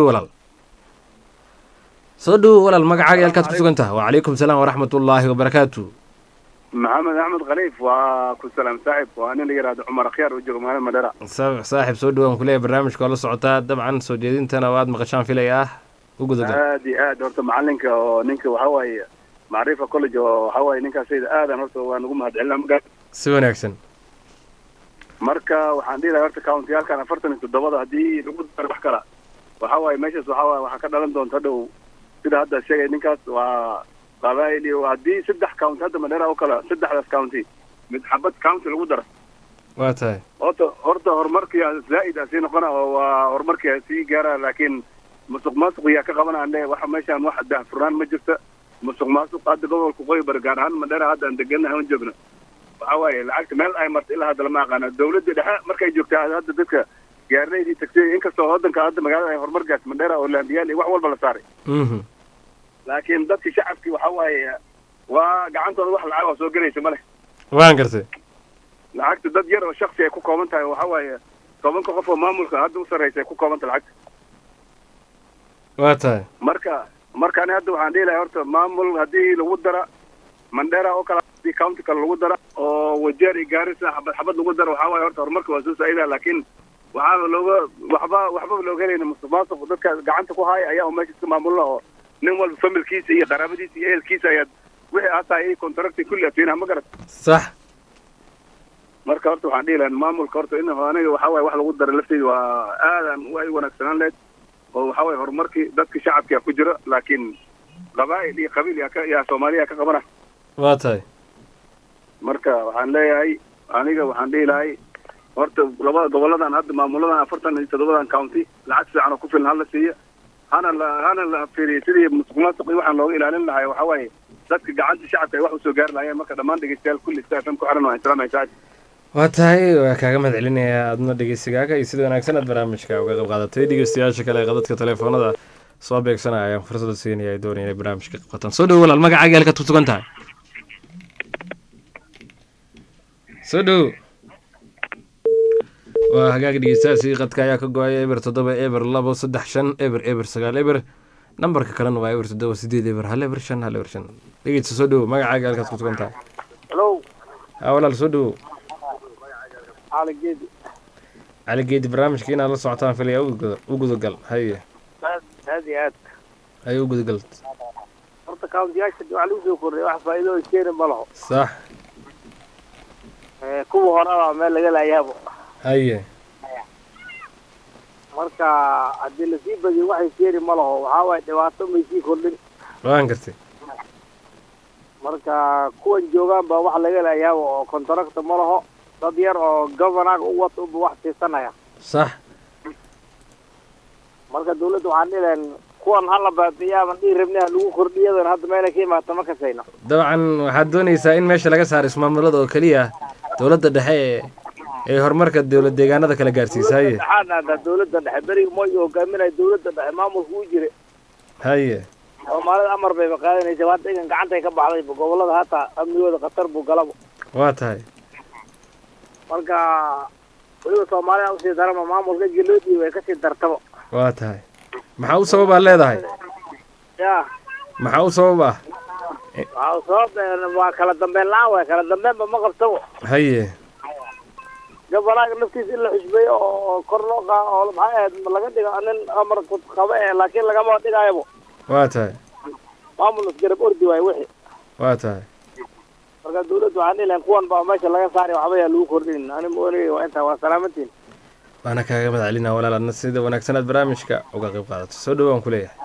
Speaker 1: dhow walaal magacaaga halkaad ku sugan tahay wacalaykum salaam waraxmatullaahi wabarakaatu
Speaker 8: محمد أحمد خليف وكسلام صاحب وأنا اللي قاعد عمر خيار وجه مهلا مدرة
Speaker 1: صاحب سودو أن كلية برنامج كله صعوتات طبعا سوديين تناواد مقشان في لياه وجود
Speaker 8: هادي دورت معلنك ونك وهواي معرفة كولج وهواي نك سيد آدم دورت ونقوم هاد علم قد
Speaker 1: سوين أحسن
Speaker 8: مركا وحندي دورت كاونتيال كان فرتني تدوض هدي لقد بحكرة وهواي ماشي وهواي وحكنا لندن تدو كده هذا الشيء نكاس و قبائلي وهدي 6 كاونت هذا مدينة وكلا 6 كاونتي متحبط كاونتي لو در
Speaker 1: واتاي
Speaker 8: horta horumarkii zaid ah sina qana waa horumarkii si gaara laakiin musuq maasuq yaa ka qabanaa waxa meeshan wax daahfurnaan ma jirto musuq maasuq hadda gobolka qoy bar gaar ahaan Mandera hadda aan deganahay aan joogno waxa waaye lacagta meel ay martay ilaa hadda lama aqaano dawladda dhexe markay joogtaa hadda dadka gaarneydii tagtay inkastoo waddanka hadda magaalada ay horumar gaartay Mandera oo laambiyaal iyo wax walba la saaray laakiin dadka shacabkii waxa waaye waa gacantooda wax lacag oo soo gelaysa ma leh
Speaker 1: waan gartay
Speaker 8: lacagta dad yar oo shakhsi ay ku kooban tahay waxa waaye 10 qof oo maamulka hadda u sarreeyay ay ku kooban tahay lacagta
Speaker 1: waa tahay
Speaker 8: marka ani hadda waxaan dhihi lahaa horta maamul haddii lagu dara Mandera oo kala haddii county kale lagu dara oo Wajeer iyo Garissa xabad lagu dara waxaa waaye horta horumarka waa soo saacidaa laakiin waxba looga helayna musuqmaasuq dadka gacanta ku haya ayaa meesha iska maamulna oo nin walba familkiisa iyo qaraabadiisa iyo ehelkiisa ayaa wixii ataa ay contracti kulli afiinaha ma garat
Speaker 1: sax
Speaker 8: marka horta waxaan dhihi lahaa maamulka horta in aniga waxaa waaye wax lagu dara lafteeda waa aadan way wanaagsanaan lahayd oo waxaa waaye horumarkii dadka shacabka ku jira laakiin qabaa'il iyo qabiil yaa Soomaaliya ka qabana
Speaker 1: waa tahay
Speaker 8: marka waxaan leeyahay aniga waxaan dhihi lahay horta labada goboladan hadda maamuladan 47 county lacag fiican oo ku filan hala siiyo hana la fiiriyo sidii musuqmaasuq waxaan looga ilaalin lahaa waxa waaye dadka gacanta shacabka ay wax u soo gaar lahaayeen marka dhammaan dhageystayaal kulli istaafan ku xiran waa islaamay
Speaker 1: waa tahay waa kaaga mahad celinayaa adna dhegeysigaaga iyo sida wanaagsan aad barnaamijka uga qayb qaadatay dhegeystayaasha kale ee qadadka telefoonada soo beegsanaya ayaan fursada siinaya ay doonayaan inay barnaamijka qayb qaataan soo dhow walaal magacaaga halkaad ku sugan tahay soo dhow waa hagaag dhegeystayaasi qadka ayaa ka go-ay eber 7 eber 2 3 5 eber eber 9 eber nambarka kalena waa eber 7 8 eber 1 eber 5 1 eber 5 dhegeysta soo dhow magacaaga halkaad ku sugan tahay
Speaker 2: hello
Speaker 1: walaal soo dhow
Speaker 2: على
Speaker 1: جيد برنامجك إن الله سبحانه في وجود قل هي
Speaker 2: هذه
Speaker 1: هي وجود قلت
Speaker 2: horta kauntiyaasha waa lagu soo kordhay wax faa'iido oo keenay ma laho
Speaker 1: صح
Speaker 2: kuwa hore meel laga laayaabo
Speaker 1: haye
Speaker 2: marka hadii la sii badiyo waxay keenay ma laho waxa way dhibaato ma sii kordhin
Speaker 1: waan gartay
Speaker 2: marka kuwan joogaan baa wax laga laayaabo oo contract ma laho dad yar oo governor u wato wax siisanaya
Speaker 1: صح
Speaker 2: marka dawladdu waxaan dhileen kuwan hala baadiyaaban dhiirabnaa lagu kordhiyadan hadda meel ka imaata ma kasayna
Speaker 1: dabcan waxaad doonaysaa in meesha laga saaro ismaamulada oo kaliya dawladda dhexe ee horumarka dawlad deegaanada kala gaarsiisay
Speaker 2: haye dawladda dhexe bari mooy hogaaminay dawladda dhexe maamulku u jire
Speaker 1: haye
Speaker 2: Soomaalida amar bay qaadanaysaa waa deegan gacanta ka baxday gobolada hata amnigooda qatar buu galabo
Speaker 1: waa tahay
Speaker 2: marka waliba Soomaaliya u sii darama maamulka jiloodii way ka sii dartaba
Speaker 1: waa tahay maxaa u sabab leedahay
Speaker 2: ya
Speaker 1: maxaa u sabab
Speaker 2: waa kala dambeyn la'aan way kala dambeynba ma qabtabo
Speaker 1: haye
Speaker 2: gobolaha naftiisa in la xusbeeyo oo kor loo qaado oo maxay ahayd laga dhigo nin amar ku qaba laakiin lagama dhigaybo
Speaker 1: waa tahay
Speaker 2: maamul isgarab ordi waay wixii
Speaker 1: waa tahay
Speaker 2: marka dawladdu waxaan dhilayn kuwan baa meesha laga saaray waxba yaa lagu kordhin ani moonay waa intaa waa salaamantiin
Speaker 1: waana kaaga mahad celinaa walaal adna sida wanaagsan aad barnaamijka uga qayb qaadato soo dhowaan ku leeyahay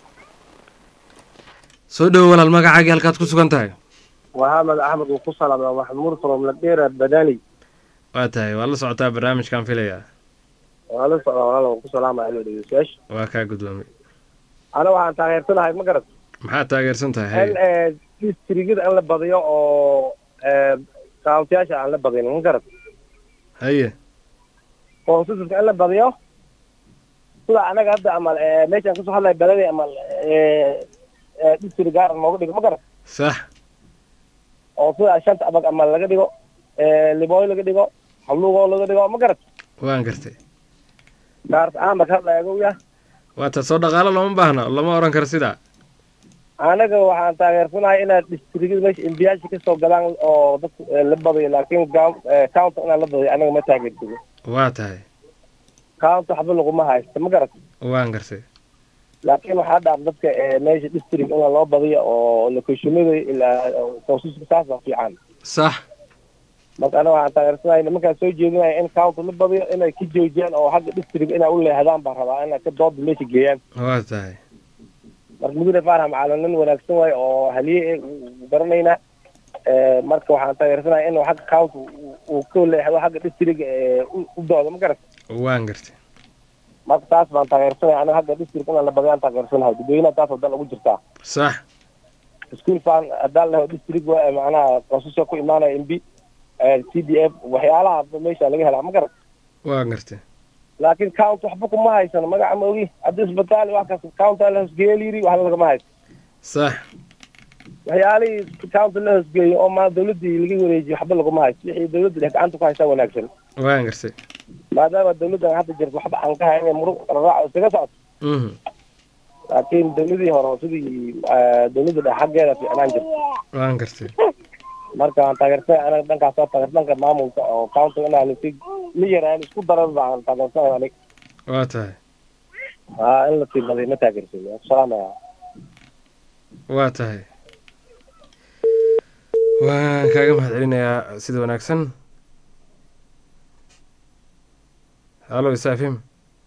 Speaker 1: soo dhow walaal magacaaga halkaad ku sugan tahay
Speaker 2: Muhammad Ahmed uu ku salaamay Maxmuud from Ladera Badani
Speaker 1: waa tahay waa la socotaa barnaamijkan filayaa
Speaker 2: waa la socdaa walaal ku salaamay ilo dhigeysash
Speaker 1: waa kaa guddoomay
Speaker 2: ana waxaan taageersanahay ma garad
Speaker 1: maxaa taageersan tahay
Speaker 2: distrigida aan la badiyo oo kauntiyaasha aan la badin ma garad
Speaker 1: haye
Speaker 2: oo sidoo aan la badiyo sida anaga hadda amal meeshaan kusoo hadlay baladi amal district gaar noogu dhigo ma garad
Speaker 1: sax
Speaker 2: oo sida shanta abag amal laga dhigo liboy laga dhigo halugo laga dhigo ma garad
Speaker 1: waan gartay
Speaker 2: gaarta aan baka hadlayo yaa
Speaker 1: waa ta soo dhaqaalo looma baahna lama oran karo sidaa
Speaker 2: anaga waxaan taageersanahay inaad districtda meesha imbiyaasha ka soo galaan oo dadka la badayo laakiin county inaan la badayo anaga ma taageersano
Speaker 1: waa tahay
Speaker 2: county waxba laguma haysto ma garat
Speaker 1: waan gartay
Speaker 2: laakiin waxaa dhaaf dadka meesha district in loo badiyo oo locationada ilaa tawsiiska saas baa fiican
Speaker 1: sax
Speaker 2: marka anaga waxaan taageersanahay nimankaan soo jeedinaya in county la badiyo inay ka joojiyaan oo xagga district inay u leexdaan baan rabaa inay ka dooda meesha geeyaan
Speaker 1: waa tahay
Speaker 2: marka mudane faarax macalin nin wanaagsan waayo oo haliye garanayna marka waxaan taageersanahay in xagga county uu ka leexdo xagga district u doodo ma garat
Speaker 1: waan gartay
Speaker 2: marka taas baan taageersanahay anaga xagga district inaan la badiyaan taageersanahay dadweynaha taas oo dan ugu jirtaa
Speaker 1: sax
Speaker 9: school fund haddaan laho district macnaha constitution ku imaanaya mb cdf waxyaalaha meesha laga helaa ma garat
Speaker 1: waa gartay
Speaker 9: laakiin count waxba kuma haysano magaca ma ogi haddii isbitaal wax kasta counta la hosgeeyiri wax lagama haysto
Speaker 1: sax
Speaker 9: waxyaalihii counta la hosgeeyo oo maa dawladdii laga wareejiyo waxba laguma haysto wixii dawladda gacanta ku haysaa wanaagsan
Speaker 1: waa gartay
Speaker 9: maadaama dawladdan hadda jirto waxba aan ka hayn muruq raac isaga socoto laakiin dawladii hore sidii dawladda dhex xaggeeda fiicnaan jirto
Speaker 1: waan gartay
Speaker 9: marka aan taageertay anaga dhankaas oo taageer dhanka maamulka oo county inaan si miyaraan isku daran baan taageertay aniga
Speaker 1: waa tahay
Speaker 9: in la timaday ma taageertay salaamaya
Speaker 1: waa tahay waan kaaga mahadcelinayaa sida wanaagsan halo isaafim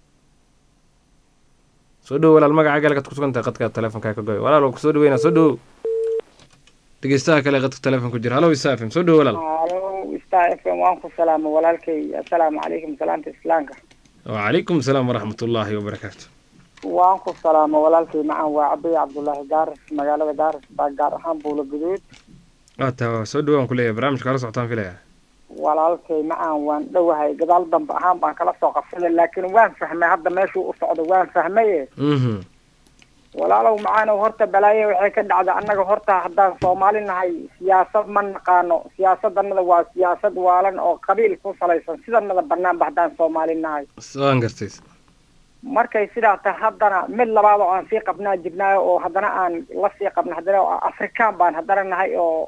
Speaker 1: soo dhowo walaal magaca galkaad ku sugan tahay qadka telefonkaa ka goy walaal kusoo dhaweynaa soo dhowo dhegeystaha kale qadka telefonka ku jira halo isaafim soo dhowo walaal
Speaker 10: halo star fm waan ku salaamo walaalkay assalaamu calaykum salaanta islaamka
Speaker 1: wacalaykum asalaam waraxmatullaahi wabarakaatu
Speaker 10: waan ku salaamo walaalkay macaan waa cabdi cabdullaahi gaaris magaalada gaaris baa gaar ahaan buulo guduud
Speaker 1: waa taa soo dhowo aan ku leeyahay barnaamijka kala socotaan filaya
Speaker 10: walaalkay macaan waan dhowahay gadaal dambe ahaan baan kala soo qabsaday laakiin waan fahmay hadda meeshuu u socdo waan fahmaye walaalow macaanow horta balaaye waxay ka dhacda annaga horta haddaan soomaali nahay siyaasad ma naqaano siyaasadanada waa siyaasad waalan oo qabiil ku salaysan sidanada banaanba haddaan soomaali nahay
Speaker 1: waan gartay
Speaker 10: markay sidaa tahay haddana mid labaad oo aan sii qabnaa jirnaayo oo haddana aan la sii qabna haddana afrikaan baan haddana nahay oo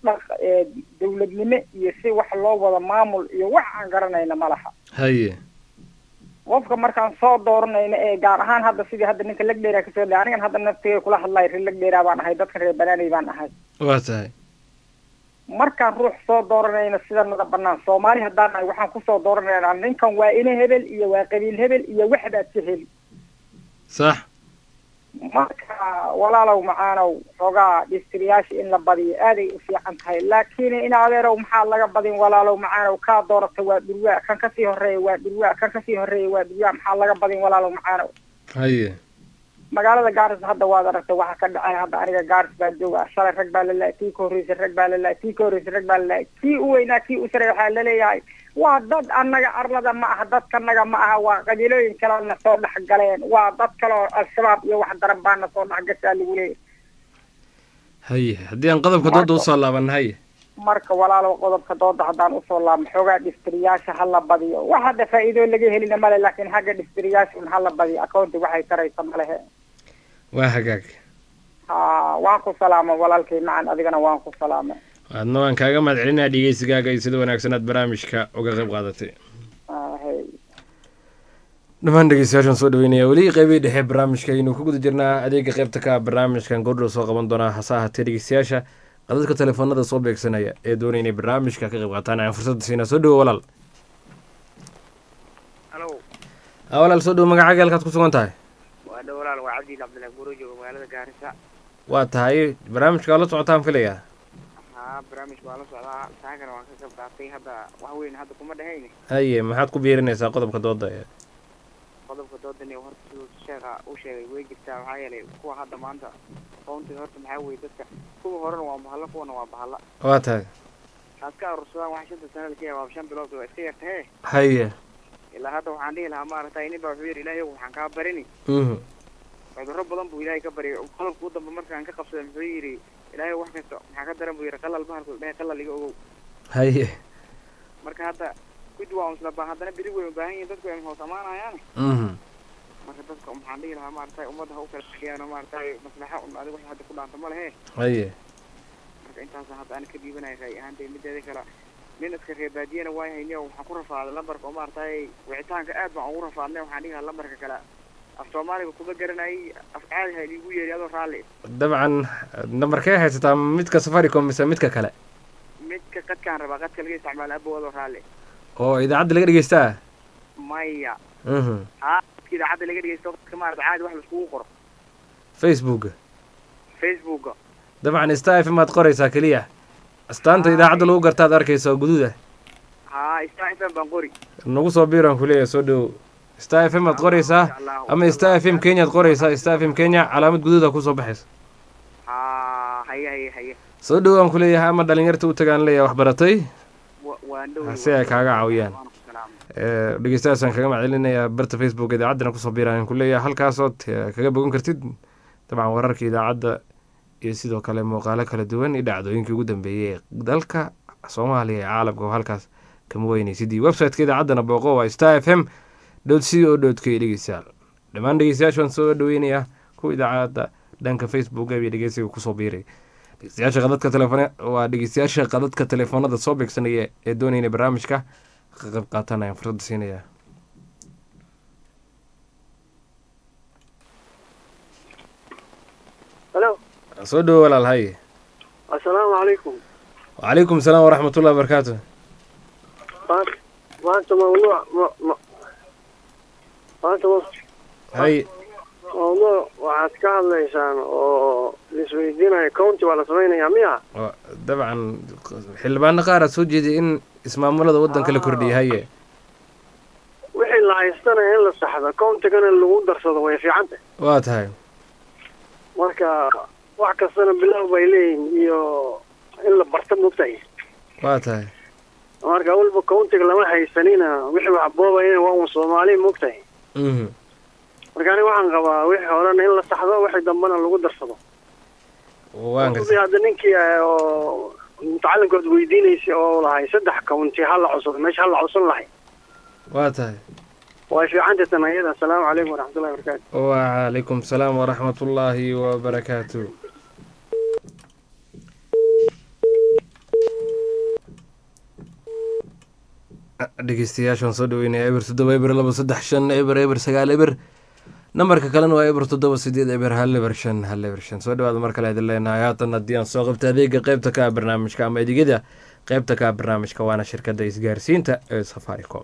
Speaker 10: dawladnimo iyo si wax loo wada maamul iyo wax aan garanayna ma laha
Speaker 1: haye
Speaker 10: qofka markaan soo dooranayna ee gaar ahaan hadda sidii hadda ninka lagdheeraa kasoo dhay anigan hadda naftiga kula hadlayo reer lagdheeraa baan ahay dadka reer banaanay baan ahay
Speaker 1: waa tahay
Speaker 10: markaan ruux soo dooranayna sidanada banaan soomaali haddaan nahay waxaan kusoo dooranayna ninkan waa ina hebel iyo waa qabiil hebel iyo waxbaad ka heli
Speaker 1: sax
Speaker 10: marka walaalow macaanow xoogaa dhistriyaasha in la badiyo aaday u fiican tahay laakiin in adeerow maxaa laga badin walaalow macaanow kaa doorata waa dhurwaa kan kasii horeeya waa dhurwaa kan kasii horeeya waa dhurwaa maxaa laga badin walaalow macaanow
Speaker 1: haye
Speaker 10: magaalada gaaris hadda waad aragtay waxa ka dhacay hadda aniga gaaris baan jooga shalay rag baa lalaay kii ka horreysay rag baa lalaay kii ka horreysay rag baa lalaay kii u weynaa kii u sareey waxaa laleeyahay waa dad annaga arlada ma aha dadkanaga ma aha waa qabiilooyin kale na soo dhex galeen waa dad kale oo al-shabaab iyo wax daran baa na soo dhex gashaa lagu leeyahay
Speaker 1: haye haddii aan qodobka dooda usoo laaban haye
Speaker 10: marka walaalow qodobka dooda haddaan usoo laabno xoogaa dhistriyaasha hala badiyo wax hadda faa'iido laga helina male laakiin xagga dhistriyaasha un hala badiyo akoonti waxay taraysa malehe
Speaker 1: waa hagaag
Speaker 10: waan ku salaama walaalkay macan adigana waan ku salaama
Speaker 1: adna waan kaaga mahad celinaa dhegeysigaaga iyo sida wanaagsan aad barnaamijka uga qayb qaadatay dhammaan dhegeystayaashan soo dhaweynaya weli qeybihii dhexe barnaamijka aynu ku guda jirnaa adeega qeybta ka barnaamijkan goordhow soo qaban doonaa hase ahaatee dhegeystayaasha qadadka telefoonada soo beegsanaya ee doonaya inay barnaamijka ka qayb qaataan ayaan fursadda siinaa soo dhawo walaal walaal soo dhawo magacaaga halkaad ku sugan tahay
Speaker 2: waa dhow walaal waa cabdi cabdillahi buuro jooga magaalada gaarisa
Speaker 1: waa tahay barnaamijka waa la socotaan filayaa
Speaker 2: barnaamijka waa la socdaa taagana waan ka qayb qaatay hadda wax weyn hadda kuma dhahayne
Speaker 1: haye maxaad ku biirinaysaa qodobka dooda
Speaker 2: qodobka doodani horta siduu sheekha u sheegay way jirtaa maxaa yeelay kuwa hadda maanta qoontiga horta maxaa weye dadka kuwa horena waa bahalla kuwana waa bahalla
Speaker 1: waa tahay
Speaker 2: taas ka arursadaan waxa 5 sano laga yaabaa 5 bilood waa iska yartahe
Speaker 1: haye
Speaker 2: ilaa hadda waxaan dhihi lahaa maaragtay nin baa wuxuu yidhi ilaahay waxaan kaa barini cudurro badan buu ilaahay ka baryay qalabka u dambe markaan ka qabsaday muxuu yidhi ilaahay wax kasta maxaa ka daran buu yidhi qalal bahalku dhahay qalal iga ogow
Speaker 1: haye
Speaker 2: marka hadda gudi waa isla baa haddana beri way u baahan yihiin dadku ay hoos amaanayaan marka dadka maxaan dhihi lahaa maaragtay ummadda ha u kala shaqeeyaan maaragtay maslaxa un adiga wax hadda ku dhaanta ma lehe
Speaker 1: haye
Speaker 2: marka intaas hadda aan ka dhiibanaya raay ahaantay mideeda kale nin iska reebaadiyana waa hayniyo waxaan ku rafaaday lambarka oo maaragtay wicitaanka aad baan ugu rafaadnay waxaan dhihi lahaa lambarka kale af soomaaliga kuma garanayay af caadi ha liigu yeeri adoo raalli
Speaker 1: dabcan nambarkee haysataa midka safaricom mise midka kale
Speaker 2: midka qadkaan rabaa qadka laga isticmaalo abow adoo raalli
Speaker 1: oo idaacadda laga dhegeystaa
Speaker 2: maya idaacadda laga dhegeysto qadka maarata caadi wax laiskugu qoro facebooka
Speaker 1: dabcan star fm aad qoraysaa keliya astaanta idaacadda lagu gartaad arkaysa oo guduuda
Speaker 2: star fm baan qori
Speaker 1: nagu soo biiraan kuleeyahay soo dhow star fm aad qoraysaa ama star fm kenya ad qoraysaa star fm kenya calaamad guduuda kusoo baxaysa
Speaker 2: haye
Speaker 1: soo dhow aan ku leeyahay ama dhalinyarta u tagaan leeyahay wax baratay
Speaker 2: waan dhow
Speaker 1: si ay kaaga caawiyaan dhegeystayaashaan kaga maccelinayaa barta facebook idaacaddana kusoo biiraan ku leeyahay halkaasood kaga bogan kartid dabcan wararka idaacadda iyo sidoo kale muuqaalo kala duwan iyo dhacdooyinkii ugu dambeeyey ee dalka soomaaliya ee caalamka oo halkaas kama weynaysid iyo website-ka idaacaddana booqo waa starfm.co.k dhegeystayaal dhammaan dhegeystayaasha waan soo dhaweynayaa kuwa idaacadda dhanka facebook iyo dhegeysiga kusoo biiray dhegeystayaasha qadadka telefoonada soo beegsanaya ee doonayna barnaamijka ka qayb qaataan ayaan fursadda siinayaa.
Speaker 11: halo
Speaker 1: soo dhowo walaal haye.
Speaker 11: assalaamu calaykum.
Speaker 1: wacalaykum salaam waraxmatullahi wabarakaatu.
Speaker 11: maanta mawduuc
Speaker 1: haye
Speaker 11: mawduuc waxaad ka hadlaysaan oo laisweydiinayo county waa la samaynayaa miya
Speaker 1: dabcan xildhibaano qaar aad soo jeeday in ismaamulada waddanka la kordhiyay haye
Speaker 11: wixii la haystana in la saxdo countigana lagu darsado way fiicanta
Speaker 1: waa tahay
Speaker 11: marka wax kastana bilow bay leeyihin iyo in la barta mogtahay
Speaker 1: waa tahay
Speaker 11: marka walba countiga lama haysanina wixii wax boobayana waa un soomaali mogtahay marka aniga waxaan qabaa wixii horena in la saxdo wixii dambena lagu darsado hadda ninkii oo mutacalimkood weydiinaysay oo lahay 3 county hala cusub meesha hala cusun lahay
Speaker 1: waa tahay
Speaker 11: way fiicanta tanayada. assalaamu calaykum waraxmatullahi wabarakaatu.
Speaker 1: wacalaykum salaam waraxmatullaahi wabarakaatu. dhegeystayaashaan soo dhaweynaya eber 7 nambarka kalena waa eber 7 eber 1 soo dhawaada mar kale idin leenahay. haatan haddii aan soo qabta adeega qeybta ka barnaamijka ama adeegyada qeybta ka barnaamijka waana shirkadda isgaarsiinta ee safaricom.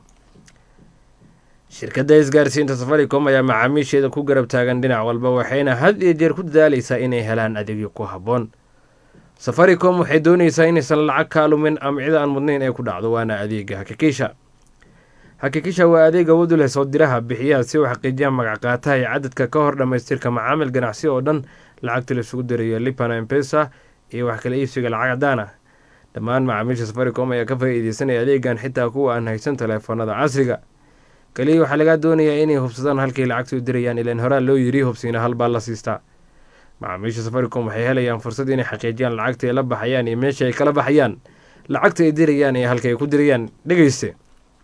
Speaker 1: shirkadda isgaarsiinta safaricom ayaa macaamiisheeda ku garab taagan dhinac walba waxayna had iyo jeer ku dadaaleysaa inay helaan adeegyo ku habboon. safaricom waxay doonaysaa inaysan lacag ka lumin ama cid aan mudnayn ay ku dhacdo waana adeega hakikisha. hakikisha waa adeeg awood u leh soo diraha bixiyaha si uu xaqiijiyaan magac qaataha iyo cadadka ka hor dhammaystirka macaamil ganacsi oo dhan lacagta la isugu dirayo lipana mpesa iyo wax kala iibsiga lacag cadaan ah. dhammaan macaamiisha safaricom ayaa ka faa'iideysanaya adeegan xitaa kuwa aan haysan teleefoonada casriga. kaliya waxaa lagaa doonayaa inay hubsadaan halkay lacagta u dirayaan ilaan horaa loo yiri hubsiina halbaa la siistaa. macaamiisha safaricom waxay helayaan fursad inay xaqiijiyaan lacagta ay la baxayaan iyo meesha ay kala baxayaan lacagta ay dirayaan iyo halka ay ku dirayaan. dhegeyste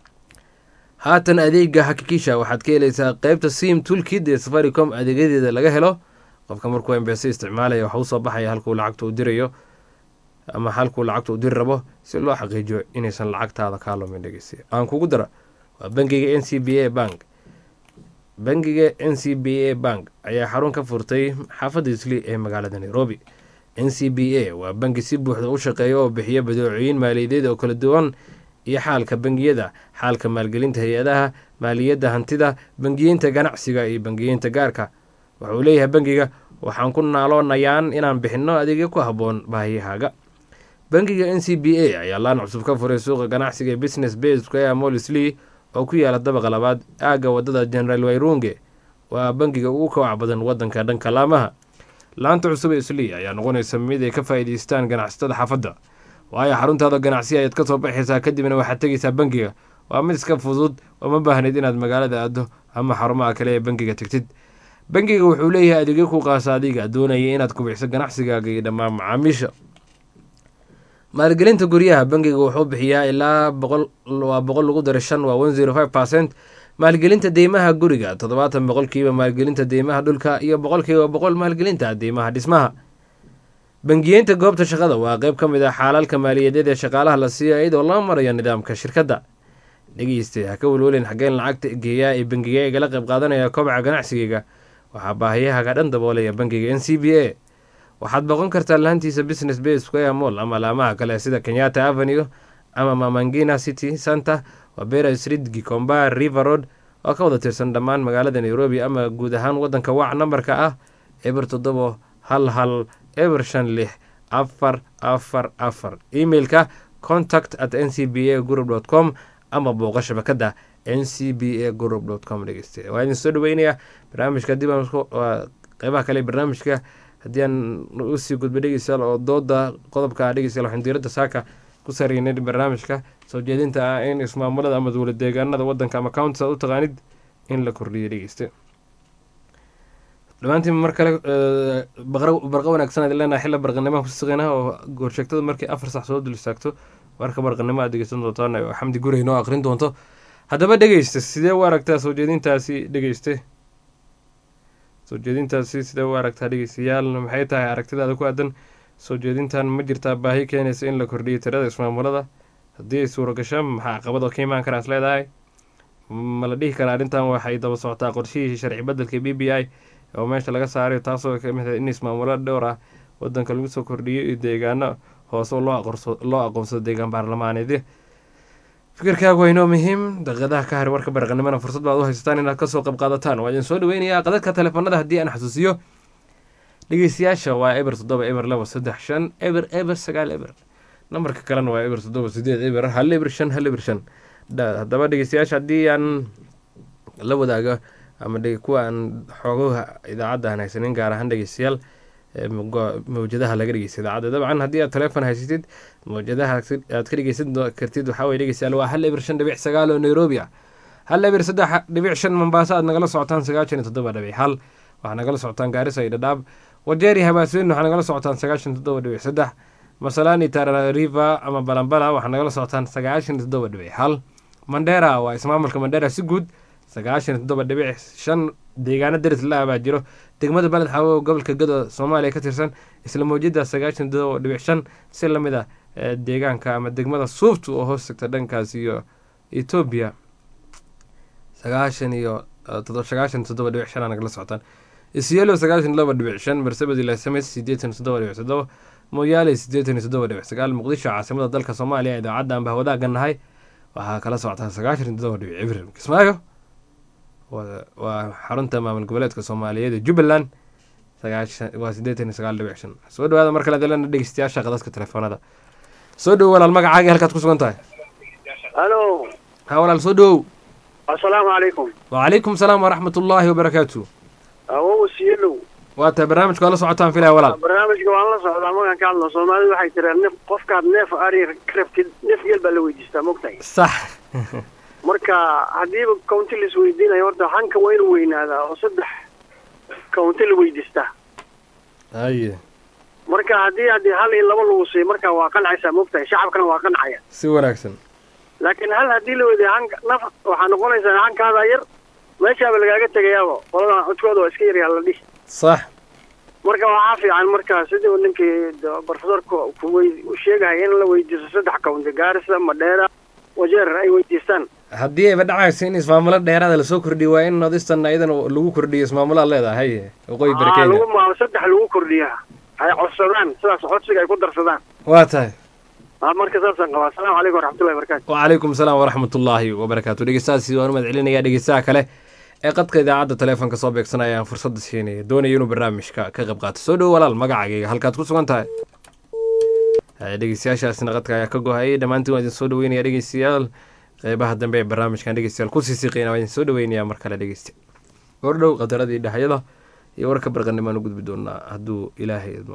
Speaker 1: haatan adeega hakikisha waxaad ka helaysaa qeybta sim toolkit ee safaricom adeegyadeeda laga helo. qofka markuu mpesa isticmaalaya waxa usoo baxaya halkuu lacagta u dirayo ama halkuu lacagta u diri rabo si loo xaqiijiyo inaysan lacagtaada kaa lumin. dhegeyste aan kugu dara waa bangiga n c b a bank. bangiga n c b a bank ayaa xarun ka furtay xaafadda isli ee magaalada nairobi. n c b a waa bangi si buuxda u shaqeeya oo bixiya badeecooyin maaliyadeed oo kala duwan iyo xaalka bangiyada, xaalka maalgelinta hay-adaha maaliyadda, hantida, bangiyeynta ganacsiga iyo bangiyeynta gaarka. wuxuu leeyahay bangiga waxaan ku naaloonayaan inaan bixinno adeegyo ku habboon baahiyahaaga. bangiga n c b a ayaa laan cusub ka furay suuqa ganacsiga business bay square mall isli oo ku yaala dabaqa labaad aagga wadada general wayrunge. waa bangiga ugu kowac badan wadanka dhanka laamaha. laanta cusub ee isli ayaa noqonaysa mid ay ka faa'iidaystaan ganacsatada xaafadda waayo xaruntaada ganacsi ayaad ka soo baxaysaa kadibna waxaad tegaysaa bangiga. waa mid iska fudud oo ma baahnayd inaad magaalada aado ama xarumaha kale ee bangiga tegtid. bangiga wuxuu leeyahay adeegyo ku qaasa adiga doonaya inaad kubiciso ganacsigaaga iyo dhammaan macaamiisha. maalgelinta guryaha bangiga wuxuu bixiyaa ilaa 100 lagu daray 5 waa 105%. maalgelinta deymaha guriga 70% maalgelinta deymaha dhulka iyo 100% maalgelinta deymaha dhismaha. bangiyeynta goobta shaqada waa qayb ka mid ah xaalalka maaliyadeed ee shaqaalaha la siiyo iyadoo loo marayo nidaamka shirkadda. dhegeyste ha ka welwelin xaggeen lacagta geeyaa ee bangiga igala qayb qaadanaya kobaca ganacsigayga. waxaa baahiyahaga dhan daboolaya bangiga n c b a. waxaad boqon kartaa laantiisa business bay square mall ama laamaha kale sida kenyatta avenue ama mamangina city center, wabera street, gikomba, river road oo ka wada tirsan dhammaan magaalada nairobi ama guud ahaan wadanka. wac nambarka ah eber 711 eber 5644. emailka contact@ncba group.com ama booqa shabakada ncba group.com. dhegeyste waa idin soo dhaweynaya barnaamijka dib qeybaha kale barnaamijka haddii aan usii gudba dhegeystayaal oo dooda qodobka dhegeystayaal waxaan diiradda saaka ku sareynay barnaamijka soo jeedinta ah in ismaamulada ama dowlad deegaanada wadanka ama counties aad u taqaanid in la kordhiyo dhegeyste dhammaantiin mar kale barqa wanaagsan aad leenahay xilla barqanimaha kusiqeyna oo goorsheegtada markii 4 sax soo dul istaagto warka barqanimo aad dhegeysan doontaan oo xamdi gurey noo aqrin doonto haddaba dhegeyste sidee u aragtaa soo jeedintaasi dhegeyste soo jeedintaasi sidee u aragtaa dhegeystayaal maxay tahay aragtidaada ku aadan soo jeedintan ma jirtaa baahi keenaysa in la kordhiyo tirada ismaamulada haddii ay suuro gasho maxaa caqabad oo ka imaan karaa is leedahay ma la dhihi karaa arrintan waxay daba socotaa qorshihii sharci bedelka b b i oo meesha laga saaray taasoo ka mid ah in ismaamulo dhowr ah wadanka lagu soo kordhiyo iyo deegaano hoose oo loo aqoonsado deegaan baarlamaaneedyo fikirkaagu waa inoo muhiim daqiiqadaha ka hari warka baraqanimana fursad baad u haysataan inaad kasoo qayb qaadataan waa idin soo dhaweynayaa qadadka teleefanada haddii aan xasuusiyo dhegeystayaasha waa eber 7 eber 2 3 5 eber eber 9 eber nambarka kalena waa eber 7 8 eber 1 eber 5 1 eber 5 haddaba dhegeystayaasha haddii aan la wadaago ama kuwa aan xoogaha idaacadda aan haysanin gaar ahaan dhegeystayaal mawjadaha laga dhegeysta idaacadda dabcan haddii aad teleefon haysatid mawjadaha aad ka dhegeysan kartid waxaa weye dhegeystayaal waa 1 eber 5.9 oo Nairobi ah 1 eber 3.5 Mombasa aad nagala socotaan 97.1 waxaa nagala socotaan Gaarisa iyo Dadaab Wajeri Habaasin waxaa nagala socotaan 97.3 Masalani Tana River ama Balambala waxaa nagala socotaan 97.1 Mandera waa ismaamulka Mandera si guud 97.5 deegaano daris la baa jiro degmada balad xawo gobolka Gado Soomaaliya ka tirsan isla mawjada 97.5 si lamid ah deegaanka ama degmada Suuftu oo hoos tagta dhankaas iyo Ethiopia 97.5 nagala socotaan Isiolo 92.5 Marsabad ila SMS 87.7 Moyale 87.9 Muqdisho caasimada dalka Soomaaliya idaacadda aan bahwadaagannahay waxaa kala socotaa 97.0 Kismaayo waa xarunta maamul goboleedka Soomaaliyeed ee Jubbaland 89.5 soo dhawaada mar kale dalana dhegeystayaasha qadadka telefoonada soo dhaw walaal magacaaga halkaad ku sugan tahay
Speaker 11: halo
Speaker 1: ha walaal soo dhaw
Speaker 11: assalaamu calaykum
Speaker 1: وعليكم السلام ورحمة الله وبركاته
Speaker 11: awow siilo
Speaker 1: waata barnaamijka la socotaan filaya walaal
Speaker 11: barnaamijka waan la socdaa magan ka hadlo Soomaalidu waxay tiraan neef qofkaad neef ari krafti neef gel baa la weydiistaa mogtay
Speaker 1: sax
Speaker 11: marka haddii county la isweydiinayo horta hanka waa inuu weynaadaa oo 3 county la weydiistaa
Speaker 1: aye
Speaker 11: marka haddii hal iyo laba lagu siiyo marka waa qancaysaa mogtay shacabkana waa qancaya
Speaker 1: si wanaagsan
Speaker 11: laakiin hal haddii la weydiiyo hanka naf waxaa noqonaysaa hankaada yar meeshaaba lagaaga tegayaaba qoladan codkooda waa iska yaryaa la dhihi
Speaker 1: صح
Speaker 11: marka waxaa fiican marka sidii ninkii professorka u sheegay in la weydiiso 3 county Gaarisa Mandera Wajeer ay weydiistaan
Speaker 1: haddii ay badhacayso in ismaamulo dheeraad la soo kordhiyo waa in nodistan aydan lagu kordhiyo ismaamulada leedahay waqooyi barkeena
Speaker 11: lagu maal 3 lagu kordhiyaa ay codsadaan sidaas codsiga ay ku darsadaan
Speaker 1: waa tahay
Speaker 11: marka saasan qaba assalaamu calaykum waraxmatullahi wabarakaatu
Speaker 1: وعليكم السلام ورحمة الله وبركاته dhegeystaasi waan umad celinaya dhegeystaha kale ee qadka idaacadda teleefanka soo beegsanaya aan fursad siinay doonaya inuu barnaamijka ka qayb qaato soo dhow walaal magacaaga halkaad ku sugan tahay dhegeystayaashaasina qadka ayaa ka go'ay dhammaantiin waan idin soo dhaweynaya dhegeystayaal qeybaha dambe ee barnaamijkan dhegeystayaal kusii siiqeyna waan idin soo dhaweynaya mar kale dhegeysta gordhow qadaradii dhaxyada iyo warka barqanimaan u gudbi doonaa hadduu ilaahay idmo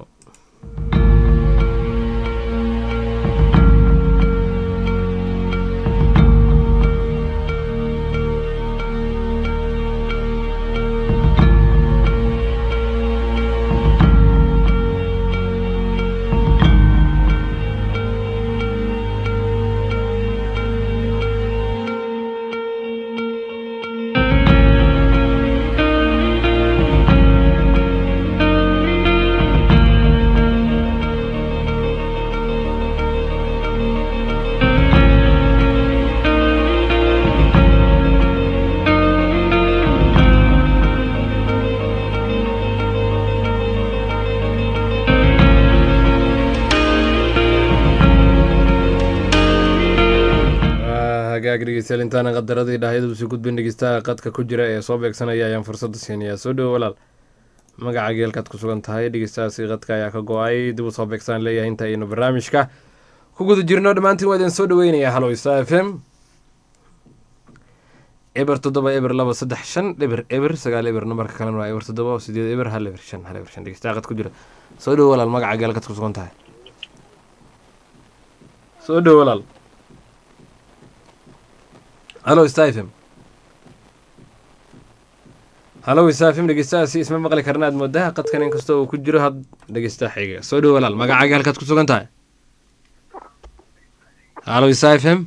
Speaker 1: dhegeystayaal intaana qadaradii dhahyada usii gudbin dhegeystaha qadka ku jira ee soo beegsanaya ayaan fursadda siinayaa soo dhowo walaal magacaaga halkaad ku sugan tahay dhegeystahaasi qadka ayaa ka go-ay dib u soo beegsan leeyahay inta aynu barnaamijka ku guda jirno dhammaantiin waa idin soo dhaweynayaa halo Isa FM eber 7 eber 2 3 5 eber eber 9 eber nambarka kalena waa eber 7 8 eber 1 eber 5 1 eber 5 dhegeystaha qad ku jira soo dhow walaal magaca galka ku sugan tahay soo dhow walaal halo istaafim halo istaafim dhegeystaha si isma maqli karna aad moodaa qadkan inkastoo uu ku jiro had dhegeystaha xiga soo dhow walaal magaca galka ku sugan tahay halo istaafim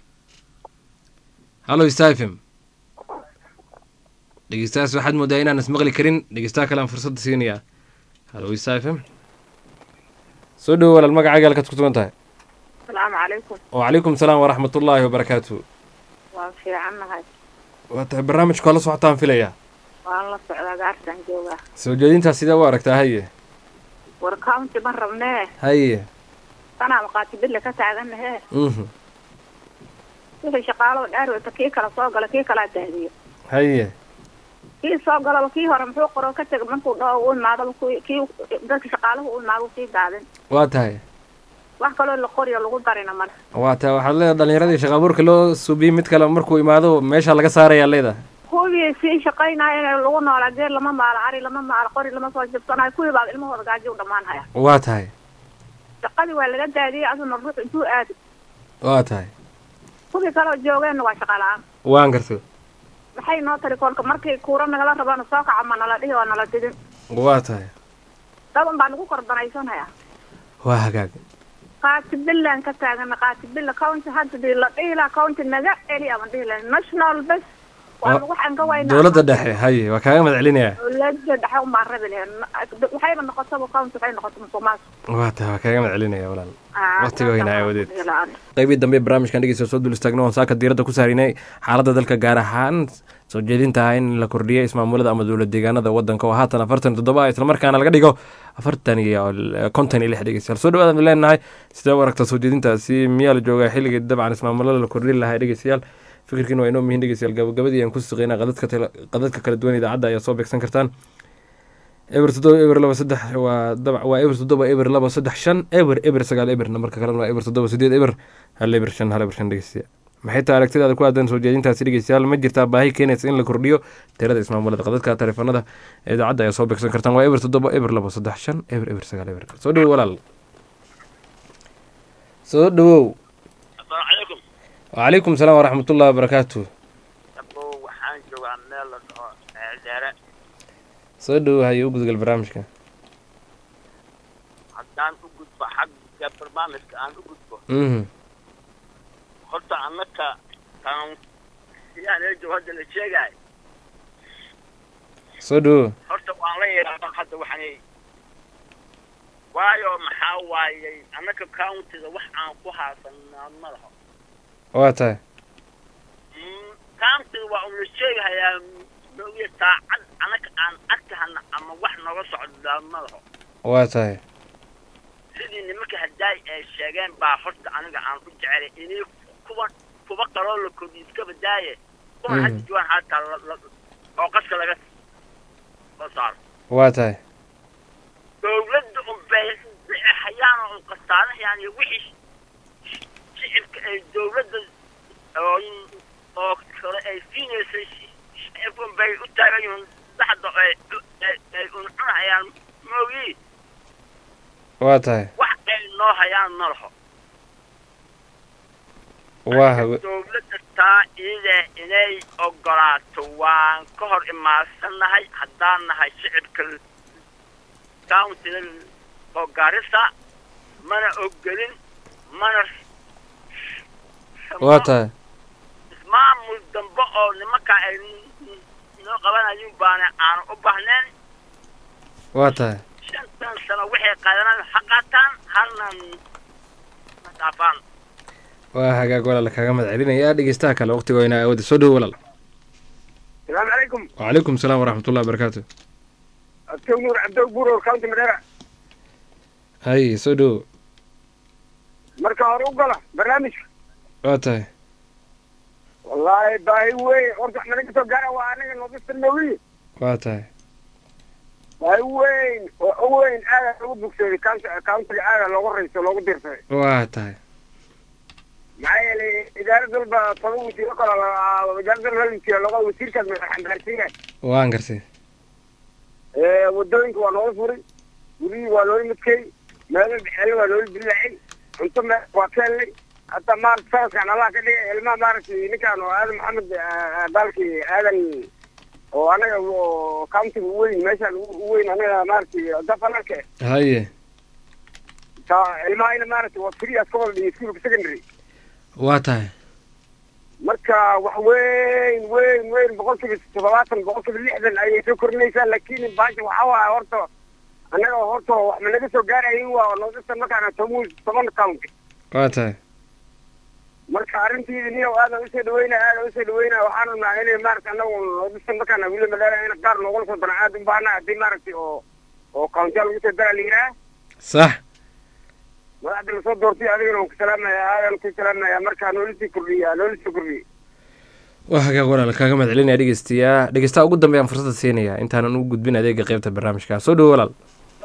Speaker 1: halo istaafim dhegeystahaas waxaad moodaa inaan ismaqli karin dhegeystaha kale aan fursadda siinayaa halo istaafim soo dhow walaal magaca galka ku sugan tahay
Speaker 12: السلام عليكم.
Speaker 1: وعليكم السلام ورحمة الله وبركاته.
Speaker 12: وفي عنا هاي.
Speaker 1: برنامج كله صحتان في ليا.
Speaker 12: والله سعدا قارتان جوجا.
Speaker 1: سوجدين تاسيدا واركتا هي.
Speaker 12: وركاونتي مرة مناه.
Speaker 1: هي.
Speaker 12: أنا مقاتب اللي كتعبنا هي. كيف شقالة والأروي تكيك على صوق على كيك على التهديد.
Speaker 1: هي.
Speaker 12: كي صوق على كي هرم حوق رو كتج منكو قول ما هذا كي ذاك شقالة قول ما هو كي دادن.
Speaker 1: واتهاي.
Speaker 12: wax kale la qoriyo lagu darina mar
Speaker 1: waata waxa leedahay dhalinyarada shaqo abuurka loo suubiyo mid kale markuu imaado meesha laga saaraya leedahay
Speaker 12: kuwii si shaqaynaya lagu noolaa lama maal ari lama maal qori lama soo jabsanayo kuwii baa ilmahooda gaajo u dhamaan haya
Speaker 1: waa tahay
Speaker 12: shaqadii waa laga daadiyay asuna ruux intuu aadi
Speaker 1: waa tahay
Speaker 12: kuwii kale joogeen waa shaqa la'aan
Speaker 1: waan gartay
Speaker 12: maxay noo tari koolka markay kuura nagala rabaan soo kaca ma nala dhihi waa nala didin
Speaker 1: waa tahay
Speaker 12: daban baan ugu korbanaysanaya
Speaker 1: waa hagaag
Speaker 12: qaati billan ka taagan qaati billa county hadda la dhila county naga eli ama dhila national bas waa waxaan ka waynaa
Speaker 1: dawladda dhexe haye waa kaaga madcelinaya
Speaker 12: dawladda dhexe uma rabeen waxay ma noqoto county waxay noqoto musuqmaas
Speaker 1: waa taa waa kaaga madcelinaya walaal waqtigooyina ay wadeed qaybtii dambe barnaamijkan dhegeysta soo dul istaagno aan saaka diiradda ku saarinay xaaladda dalka gaar ahaan soo jeedinta in la kordhiyo ismaamulada ama dowlad deegaanada wadanka oo haatan 47 isla markaana laga dhigo 56 dhegeystayaal soo dhawaada aan leenahay sidee waragta soo jeedintaasi miyaa la joogaa xilligii dabcan ismaamulada la kordhin lahaa dhegeystayaal fikirkiina waa inoo muhiim dhegeystayaal gabagabadii aan ku suqeynaa qadadka kala duwan idaacadda ayaa soo beegsan kartaan eber 7 eber 2 3 waa eber 7 eber 2 3 5 eber eber 9 eber marka kalena waa eber 7 8 eber 1 eber 5 1 eber 5 dhegeystayaal maxay tahay aragtidaada ku aadan soo jeedintaasi dhegeystayaal ma jirtaa baahi keenaysa in la kordhiyo tirada ismaamulada qadadka taleefanada idaacadda ayaa soo beegsan kartaan waa eber 7 eber 2 3 5 eber eber 9 eber soo dhawow walaal soo dhawow وعليكم السلام ورحمة الله وبركاته. صدق هاي يوجد البرنامج كان.
Speaker 13: عدان وجود بحق البرنامج كان وجود. قلت عنك كان يعني جهد الشيء جاي.
Speaker 1: صدق.
Speaker 13: قلت والله حتى وحني. وايو محاواي عنك كاونت إذا وحنا قها فنمرها.
Speaker 1: واتاي
Speaker 13: كانت وأول شيء هي نوية ساعة أنا كان أكتها أما وحنا وصعد للمرة
Speaker 1: واتاي
Speaker 13: سيدي نمك هداي الشيئين بافرت أنا عن كنت على إني كوبا قرار لكم يسكب الداية كون حد جوان حتى أو قصك لك وصار
Speaker 1: واتاي
Speaker 13: دولد بحيانا وقصانه يعني وحش الدولة أو كره أي فينيس يكون بي أتاعيون بعد أنا يعني موجي
Speaker 1: واتاي
Speaker 13: واحد النوع يعني نرحه الدولة تا إذا إني أقرأت وان كهر إما سنة هاي حدانا هاي شعب كل كاونتي البوغاريسا من أقلين من
Speaker 1: واتاي
Speaker 13: ismaamul dambe oo nimanka ay noo qabanayeen baana aan u baahnayn
Speaker 1: wataay
Speaker 13: 5 sano wixii qaadanay xaqatan halnan madafaan
Speaker 1: waa hagaag walaal kaga madcelinaya dhegeystaha kale waqtigoina awood soo dhaw walaal
Speaker 14: السلام عليكم.
Speaker 1: وعليكم السلام ورحمة الله وبركاته.
Speaker 14: نور عبد البور كاونتي مديرة.
Speaker 1: هاي سودو.
Speaker 14: مركز روقلة برنامج.
Speaker 1: واتاي.
Speaker 14: والله باهي وين أرجع من نقطة قارة وأنا نقطة النووي.
Speaker 1: واتاي.
Speaker 14: باهي وين أنا أقول بكسر كاونتي أنا لو رئيس لو قدرت.
Speaker 1: واتاي.
Speaker 14: maxaa yeelay idaarad walba toban wasiir oo kale wasaaradda wasiir laga wasiirkaas xambaarsiinay
Speaker 1: waan gartay
Speaker 14: wadooyinka waa noola furay gurihii waa noola midkay meelo dhexeele waa noola dilaacay cunto meel waa ka helnay hataa maarata sanadkan allah ka dhigay ilmaha maaragtay ninkaan oo aadan maxamed baalkii aadan oo anaga countiga u weyn meeshaan u weyn anaga maaragtay dafanarka
Speaker 1: haye
Speaker 14: ilmahayna maaragtay waa free as ka wada dhigay iskuulka secondary
Speaker 1: waa tahay
Speaker 14: marka wax weyn boqolkiiba 70 boqolkiiba 60 ayay soo korinaysaa laakiin baasha waxaa waaye horta annaga horta wax ma naga soo gaarayin waa noodista markaana toban county
Speaker 1: waa tahay
Speaker 14: marka arrintiida niyow aadan usoo dhaweynaa waxaan rabnaa inay maaragta annagu noodista markaana wili madhaala in qaar noogala soo dana aad u baahna haddii maaragtay oo countiya lagu soo daraa la yidhaha
Speaker 1: sax
Speaker 14: madaxda lasoo doortay adigana waan ku salaamaya aadan ku salaamaya markaa noolisii kordhiya
Speaker 1: waa hagaag walaal kaaga mahad celinaya dhegeystaha ugu dambeeyaan fursadda siinaya intaanan u gudbin adeega qaybta barnaamijka soo dhowo walaal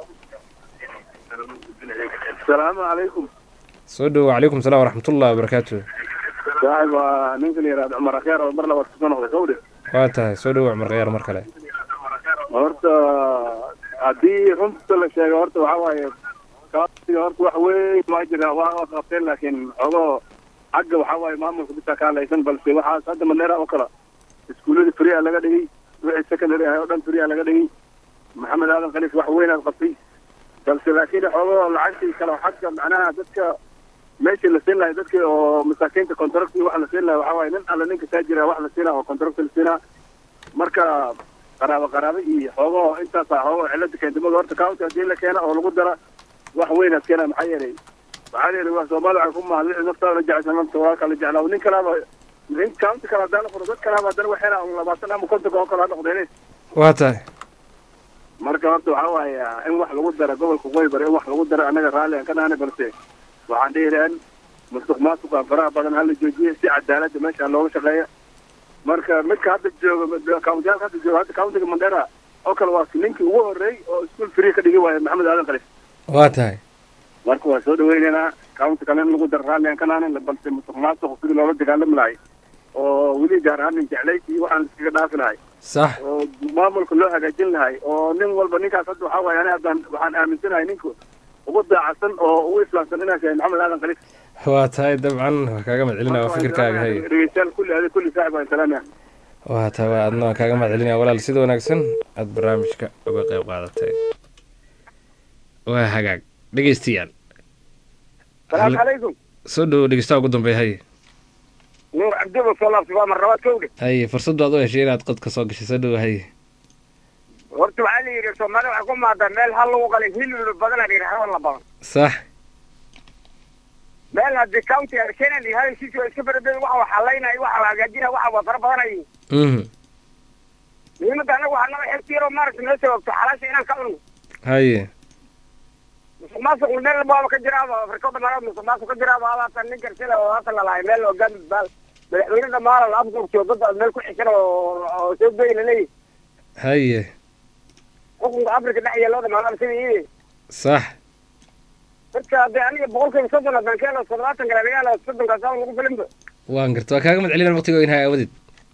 Speaker 8: asalaamu calaykum
Speaker 1: soo dhowo calaykum salaam waraxmatullahi wabarakaatu
Speaker 8: saaxib waa ninka la yihahdo cumar akheer oo mar labaad kusoo noqday sawdhe
Speaker 1: waa tahay soo dhowo cumar kheer mar kale
Speaker 8: horta haddii runta la sheego horta waxaa waaye kaasiga horta wax weyn waa jira waa qabteen laakiin xoogoo xagga waxaa waaye maamulka bisaa ka hadlaysan balse waxaas hadda madeera oo kale iskuullada free laga dhigay wixii secondary ah oo dhan free laga dhigay maxamed aadan khaliif wax weyn aad qabtay balse laakiin xoogoo lacagtii kale xagga macnaha dadka meeshii la siin lahay dadka oo masaakiinta contract iyo wax la siin lahay waxaa waaye nin alla ninka taajira wax la siinaa oo contract la siinaa marka qaraabo iyo xoogoo intaasaa xoogoo cilada keendamada horta county haddii la keena oo lagu dara wax weynaad keena maxaa yeelay waa Soomaali waxay ku mahadin naftaa la jecel nafta waa kala jeclaa nin kale nin county kala dal furo dad kale hadana waxay labaatan ama konton oo kala noqdeen
Speaker 1: waa tahay
Speaker 8: marka horta waxa waaye in wax lagu daro gobolka Qoybar in wax lagu daro anaga raali aan ka nahay balse waxaan dheeraan musuqmaasuqa faraha badan hal joojiye si cadaalad meesha looga shaqeeyo marka midka hadda jooga county Mandera oo kale waa ninkii ugu horeeyay oo school free ka dhigay waa Maxamed Aadan Khaliif
Speaker 1: waa tahay
Speaker 8: marka waa soo dhaweynayna county kale in lagu daro raali aan ka nahay balse musuqmaasuqa sidii loola dagaalami lahay oo weli gaar ahaan jeclayti waxaan iskaga dhaafi lahay
Speaker 1: صح
Speaker 8: maamulka loo hagaajin lahay oo nin walba ninkaas hadda waxaa waaye ani haddaan waxaan aaminsanahay ninka ugu daacadsan oo ugu islaamsan inaa yahay maxamed aadan khaliif
Speaker 1: waa tahay dabcan waa kaaga mahadcelinaya waa fikirkaaga hay
Speaker 8: dhegeystayaal kulli saaxib aan salaamaya
Speaker 1: waa tahay waa adna kaaga mahadcelinaya walaal sida wanaagsan aad barnaamijka uga qayb qaadatay waa hagaag dhegeystayaal
Speaker 14: salaamu calaykum
Speaker 1: soo dhowo dhegeystaha ugu dambeeya hay
Speaker 14: nuur cabdulla soo laabtay waa mar labaad kowdhe
Speaker 1: hay fursad baad u heshay inaad qad ka soo gashay soo dhowo hay
Speaker 14: horta waxaa la yidhi Soomaali waxay ku maadaa meel hal lagu qalay hilib badan la yidhi hawal la badan
Speaker 1: sax
Speaker 14: meel haddii county Kenya la yahay si iska baraday waxa xalaynay waxa la hagaajinay waxa waa fara badanay muhiimada anagu waxaa naga xigtiiro maaragtay noo soo ogto xalaasha inaan ka cunno
Speaker 1: haye
Speaker 14: musuqmaasuq meel walba ka jiraaba Afrikada mara musuqmaasuq ka jiraaba haatan nin karsada oo haatan la lahay meel oo gaad bal madaxweynaha maal afgurto dad meel ku xisan oo soo beeyay
Speaker 1: haye
Speaker 14: xukunka Afrika dhaxya loo dhamaa sidii
Speaker 1: sax
Speaker 14: marka hadii aniga boqolkiiba 30 baan keenay 70 garayaal 30 ka saaw lagu filimba
Speaker 1: waan gartaa kaaga madcelin waqtiga in hay awadid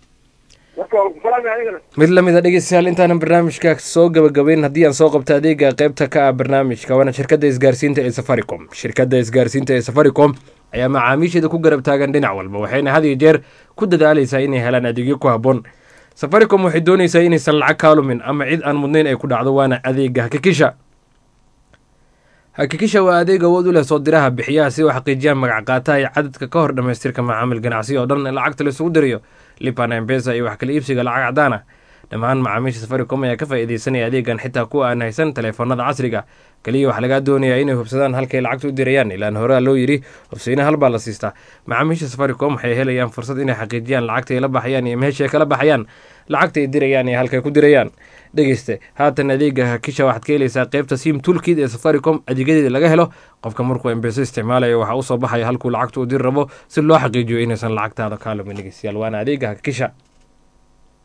Speaker 1: mid lamid a dhegeystayaal intaanan barnaamijka soo gabagabayn haddii aan soo qabto adeega qaybta ka ah barnaamijka waana shirkadda isgaarsiinta ee safaricom shirkadda isgaarsiinta ee safaricom ayaa macaamiisheeda ku garab taagan dhinac walba waxayna had iyo jeer ku dadaalaysaa inay helaan adeegyo ku habboon safaricom waxay doonaysaa inaysan lacag kaalumin ama cid aan mudnayn ay ku dhacdo waana adeega hakikisha waa adeeg awood u leh soo diraha bixiyaha si u xaqiijiyaan magac qaataha iyo cadadka ka hor dhammaystirka macaamil ganacsi oo dhan lacagta laisugu dirayo lipana mpesa iyo wax kala iibsiga lacag cadaan ah dhammaan macaamiisha safaricom ayaa ka faa'iidaysanaya adeegan xitaa kuwa aan haysan taleefanada casriga kaliya waxaa lagaa doonayaa inay hubsadaan halkay lacagta u dirayaan ilaan horea loo yidhi hubsayna halbaa la siistaa macaamiisha safaricom waxay helayaan fursad inay xaqiijiyaan lacagta ay la baxayaan iyo meesha ay kala baxayaan lacagta ay dirayaan iyo halkay ku dirayaan dhegeyste haatan adeega hakisha waxaad ka helaysaa qaybta sim toolkit ee safaricom adeegyadeeda laga helo qofka markuu mpesa isticmaalayo waxaa usoo baxaya halkuu lacagta u diri rabo si loo xaqiijiyo inaysan lacagtaada kaalumin dhegeystayaal waana adeega hakisha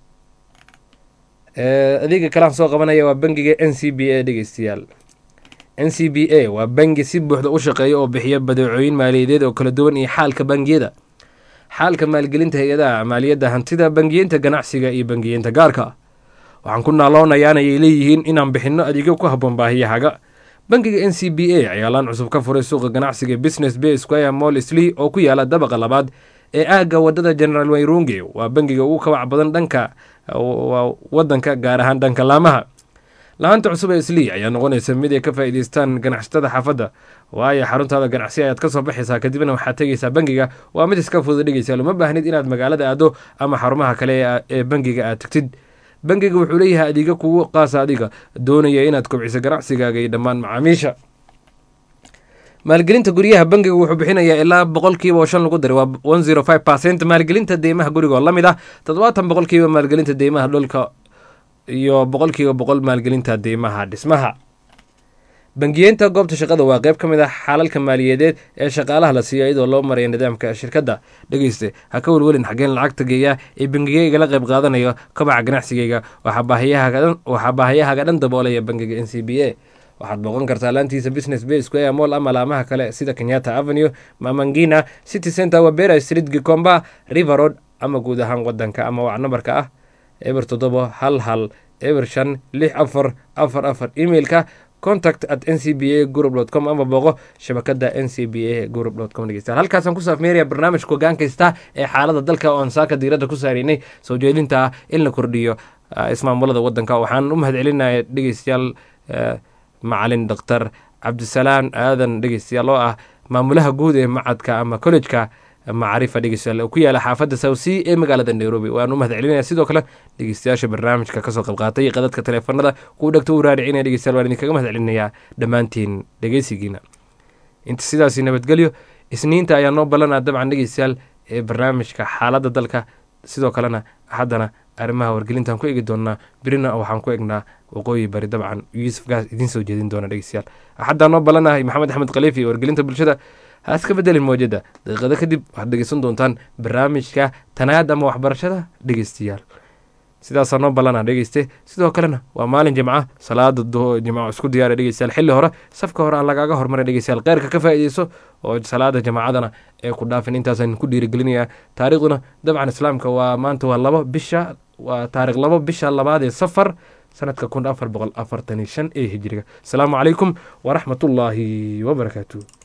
Speaker 1: adeega kalaan soo qabanaya waa bangiga n c b a dhegeystayaal NCBA waa bangi si buuxda u shaqeeya oo bixiya badeecooyin maaliyadeed oo kala duwan iyo xaalka bangiyada, xaalka maalgelinta hay-adaha maaliyadda, hantida, bangiyeynta ganacsiga iyo bangiyeynta gaarka ah. waxaan ku naaloonayaa ayay leeyihiin inaan bixinno adeegyo ku habboon baahiyahaga. bangiga NCBA ayaa laan cusub ka furay suuqa ganacsiga Business Bay Square Mall Eastleigh oo ku yaala dabaqa labaad ee aagga wadada General Wairunge. waa bangiga ugu kabac badan dhanka wadanka, gaar ahaan dhanka laamaha. laanta cusub ee Eastleigh ayaa noqonaysa mid ay ka faa'iidaystaan ganacsatada xaafadda, waayo xaruntaada ganacsi ayaad ka soo baxaysaa kadibna waxaad tegaysaa bangiga. waa mid iska fudud dhegeysa, lama baahnid inaad magaalada aado ama xarumaha kale ee bangiga aad tagtid. bangiga wuxuu leeyahay adeegyo kugu qaasa adiga doonaya inaad kobciso ganacsigaaga iyo dhammaan macaamiisha. maalgelinta guryaha bangiga wuxuu bixinayaa ilaa 5% lagu daray, waa 105% maalgelinta deymaha guriga oo la mid ah 70% maalgelinta deymaha dhulka iyo 100% maalgelinta deymaha dhismaha. bangiyeynta goobta shaqada waa qayb ka mid ah xalalka maaliyadeed ee shaqaalaha la siiyo iyadoo loo maraya nidaamka shirkadda. dhegeyste, ha ka welwelin xaggeen lacagta geeya ee bangigayga la qayb qaadanayo kobaca ganacsigayga. waxaa baahiyahaaga dhan daboolaya bangiga NCBA. waxaad booqan kartaa laantiisa Business Bay Square Mall ama laamaha kale sida Kenyatta Avenue, Mamangina, City Center, Wabera Street, Gikomba, River Road ama guud ahaan wadanka. ama waa nambarka ah 0711 emailka contact@ncbagroup.com ama booqo shabakada ncbagroup.com. dhegeystayaal, halkaasaan ku saafmeeraya barnaamijka hogaankaysta ee xaalada dalka oo aan saaka diiradda ku saareynay soo jeedinta ah in la kordhiyo ismaamulada wadanka. waxaan u mahadcelinaya dhegeystayaal macalin Dr. Cabdisalaan Aadan dhegeystayaal oo ah maamulaha guud ee macadka ama college-ka macrifa dhegeystayaal ku yaala xaafadda South Sea ee magaalada Nairobi. waan u mahadcelinaya sidoo kale dhegeystayaasha barnaamijka kasoo qayb qaatay qadadka teleefanada ku dhagto u raadicinaya dhegeystayaal. waan idinkaga mahadcelinayaa dhammaantiin dhegeysigiina. inta sidaasi nabadgelyo. isniinta ayaa noo ballanaa dabcan dhegeystayaal ee barnaamijka xaaladda dalka, sidoo kalena haddana arrimaha wargelintaan ku eegi doonaa. birina waxaan ku egnaa waqooyi bari, dabcan Yuusuf Gaas idiin soo jeedin doona dhegeystayaal. haddaan noo ballanahay Maxamed Axmed Khaliifi wargelinta bulshada. ha iska bedelin mowjada, daqiiqado kadib waxaad dhegeysan doontaan barnaamijka tanaad ama waxbarashada dhegeystayaal. sidaasaa noo ballanaa dhegeyste. sidoo kalena waa maalin jimca, salaada jimco isku diyaara dhegeystayaal. xilli hore safka hore aan lagaaga hormaray dhegeystayaal. kheyrka ka faa'iideyso oo salaada jamaacadana ee ku dhaafin. intaasaan ku dhiirigelinayaa. taariikhduna dabcan islaamka waa maanta waa taarikh 2 bisha 2 ee safar sanadka 1445 ee hijriga. asalaamu calaykum waraxmatullaahi wabarakaatu.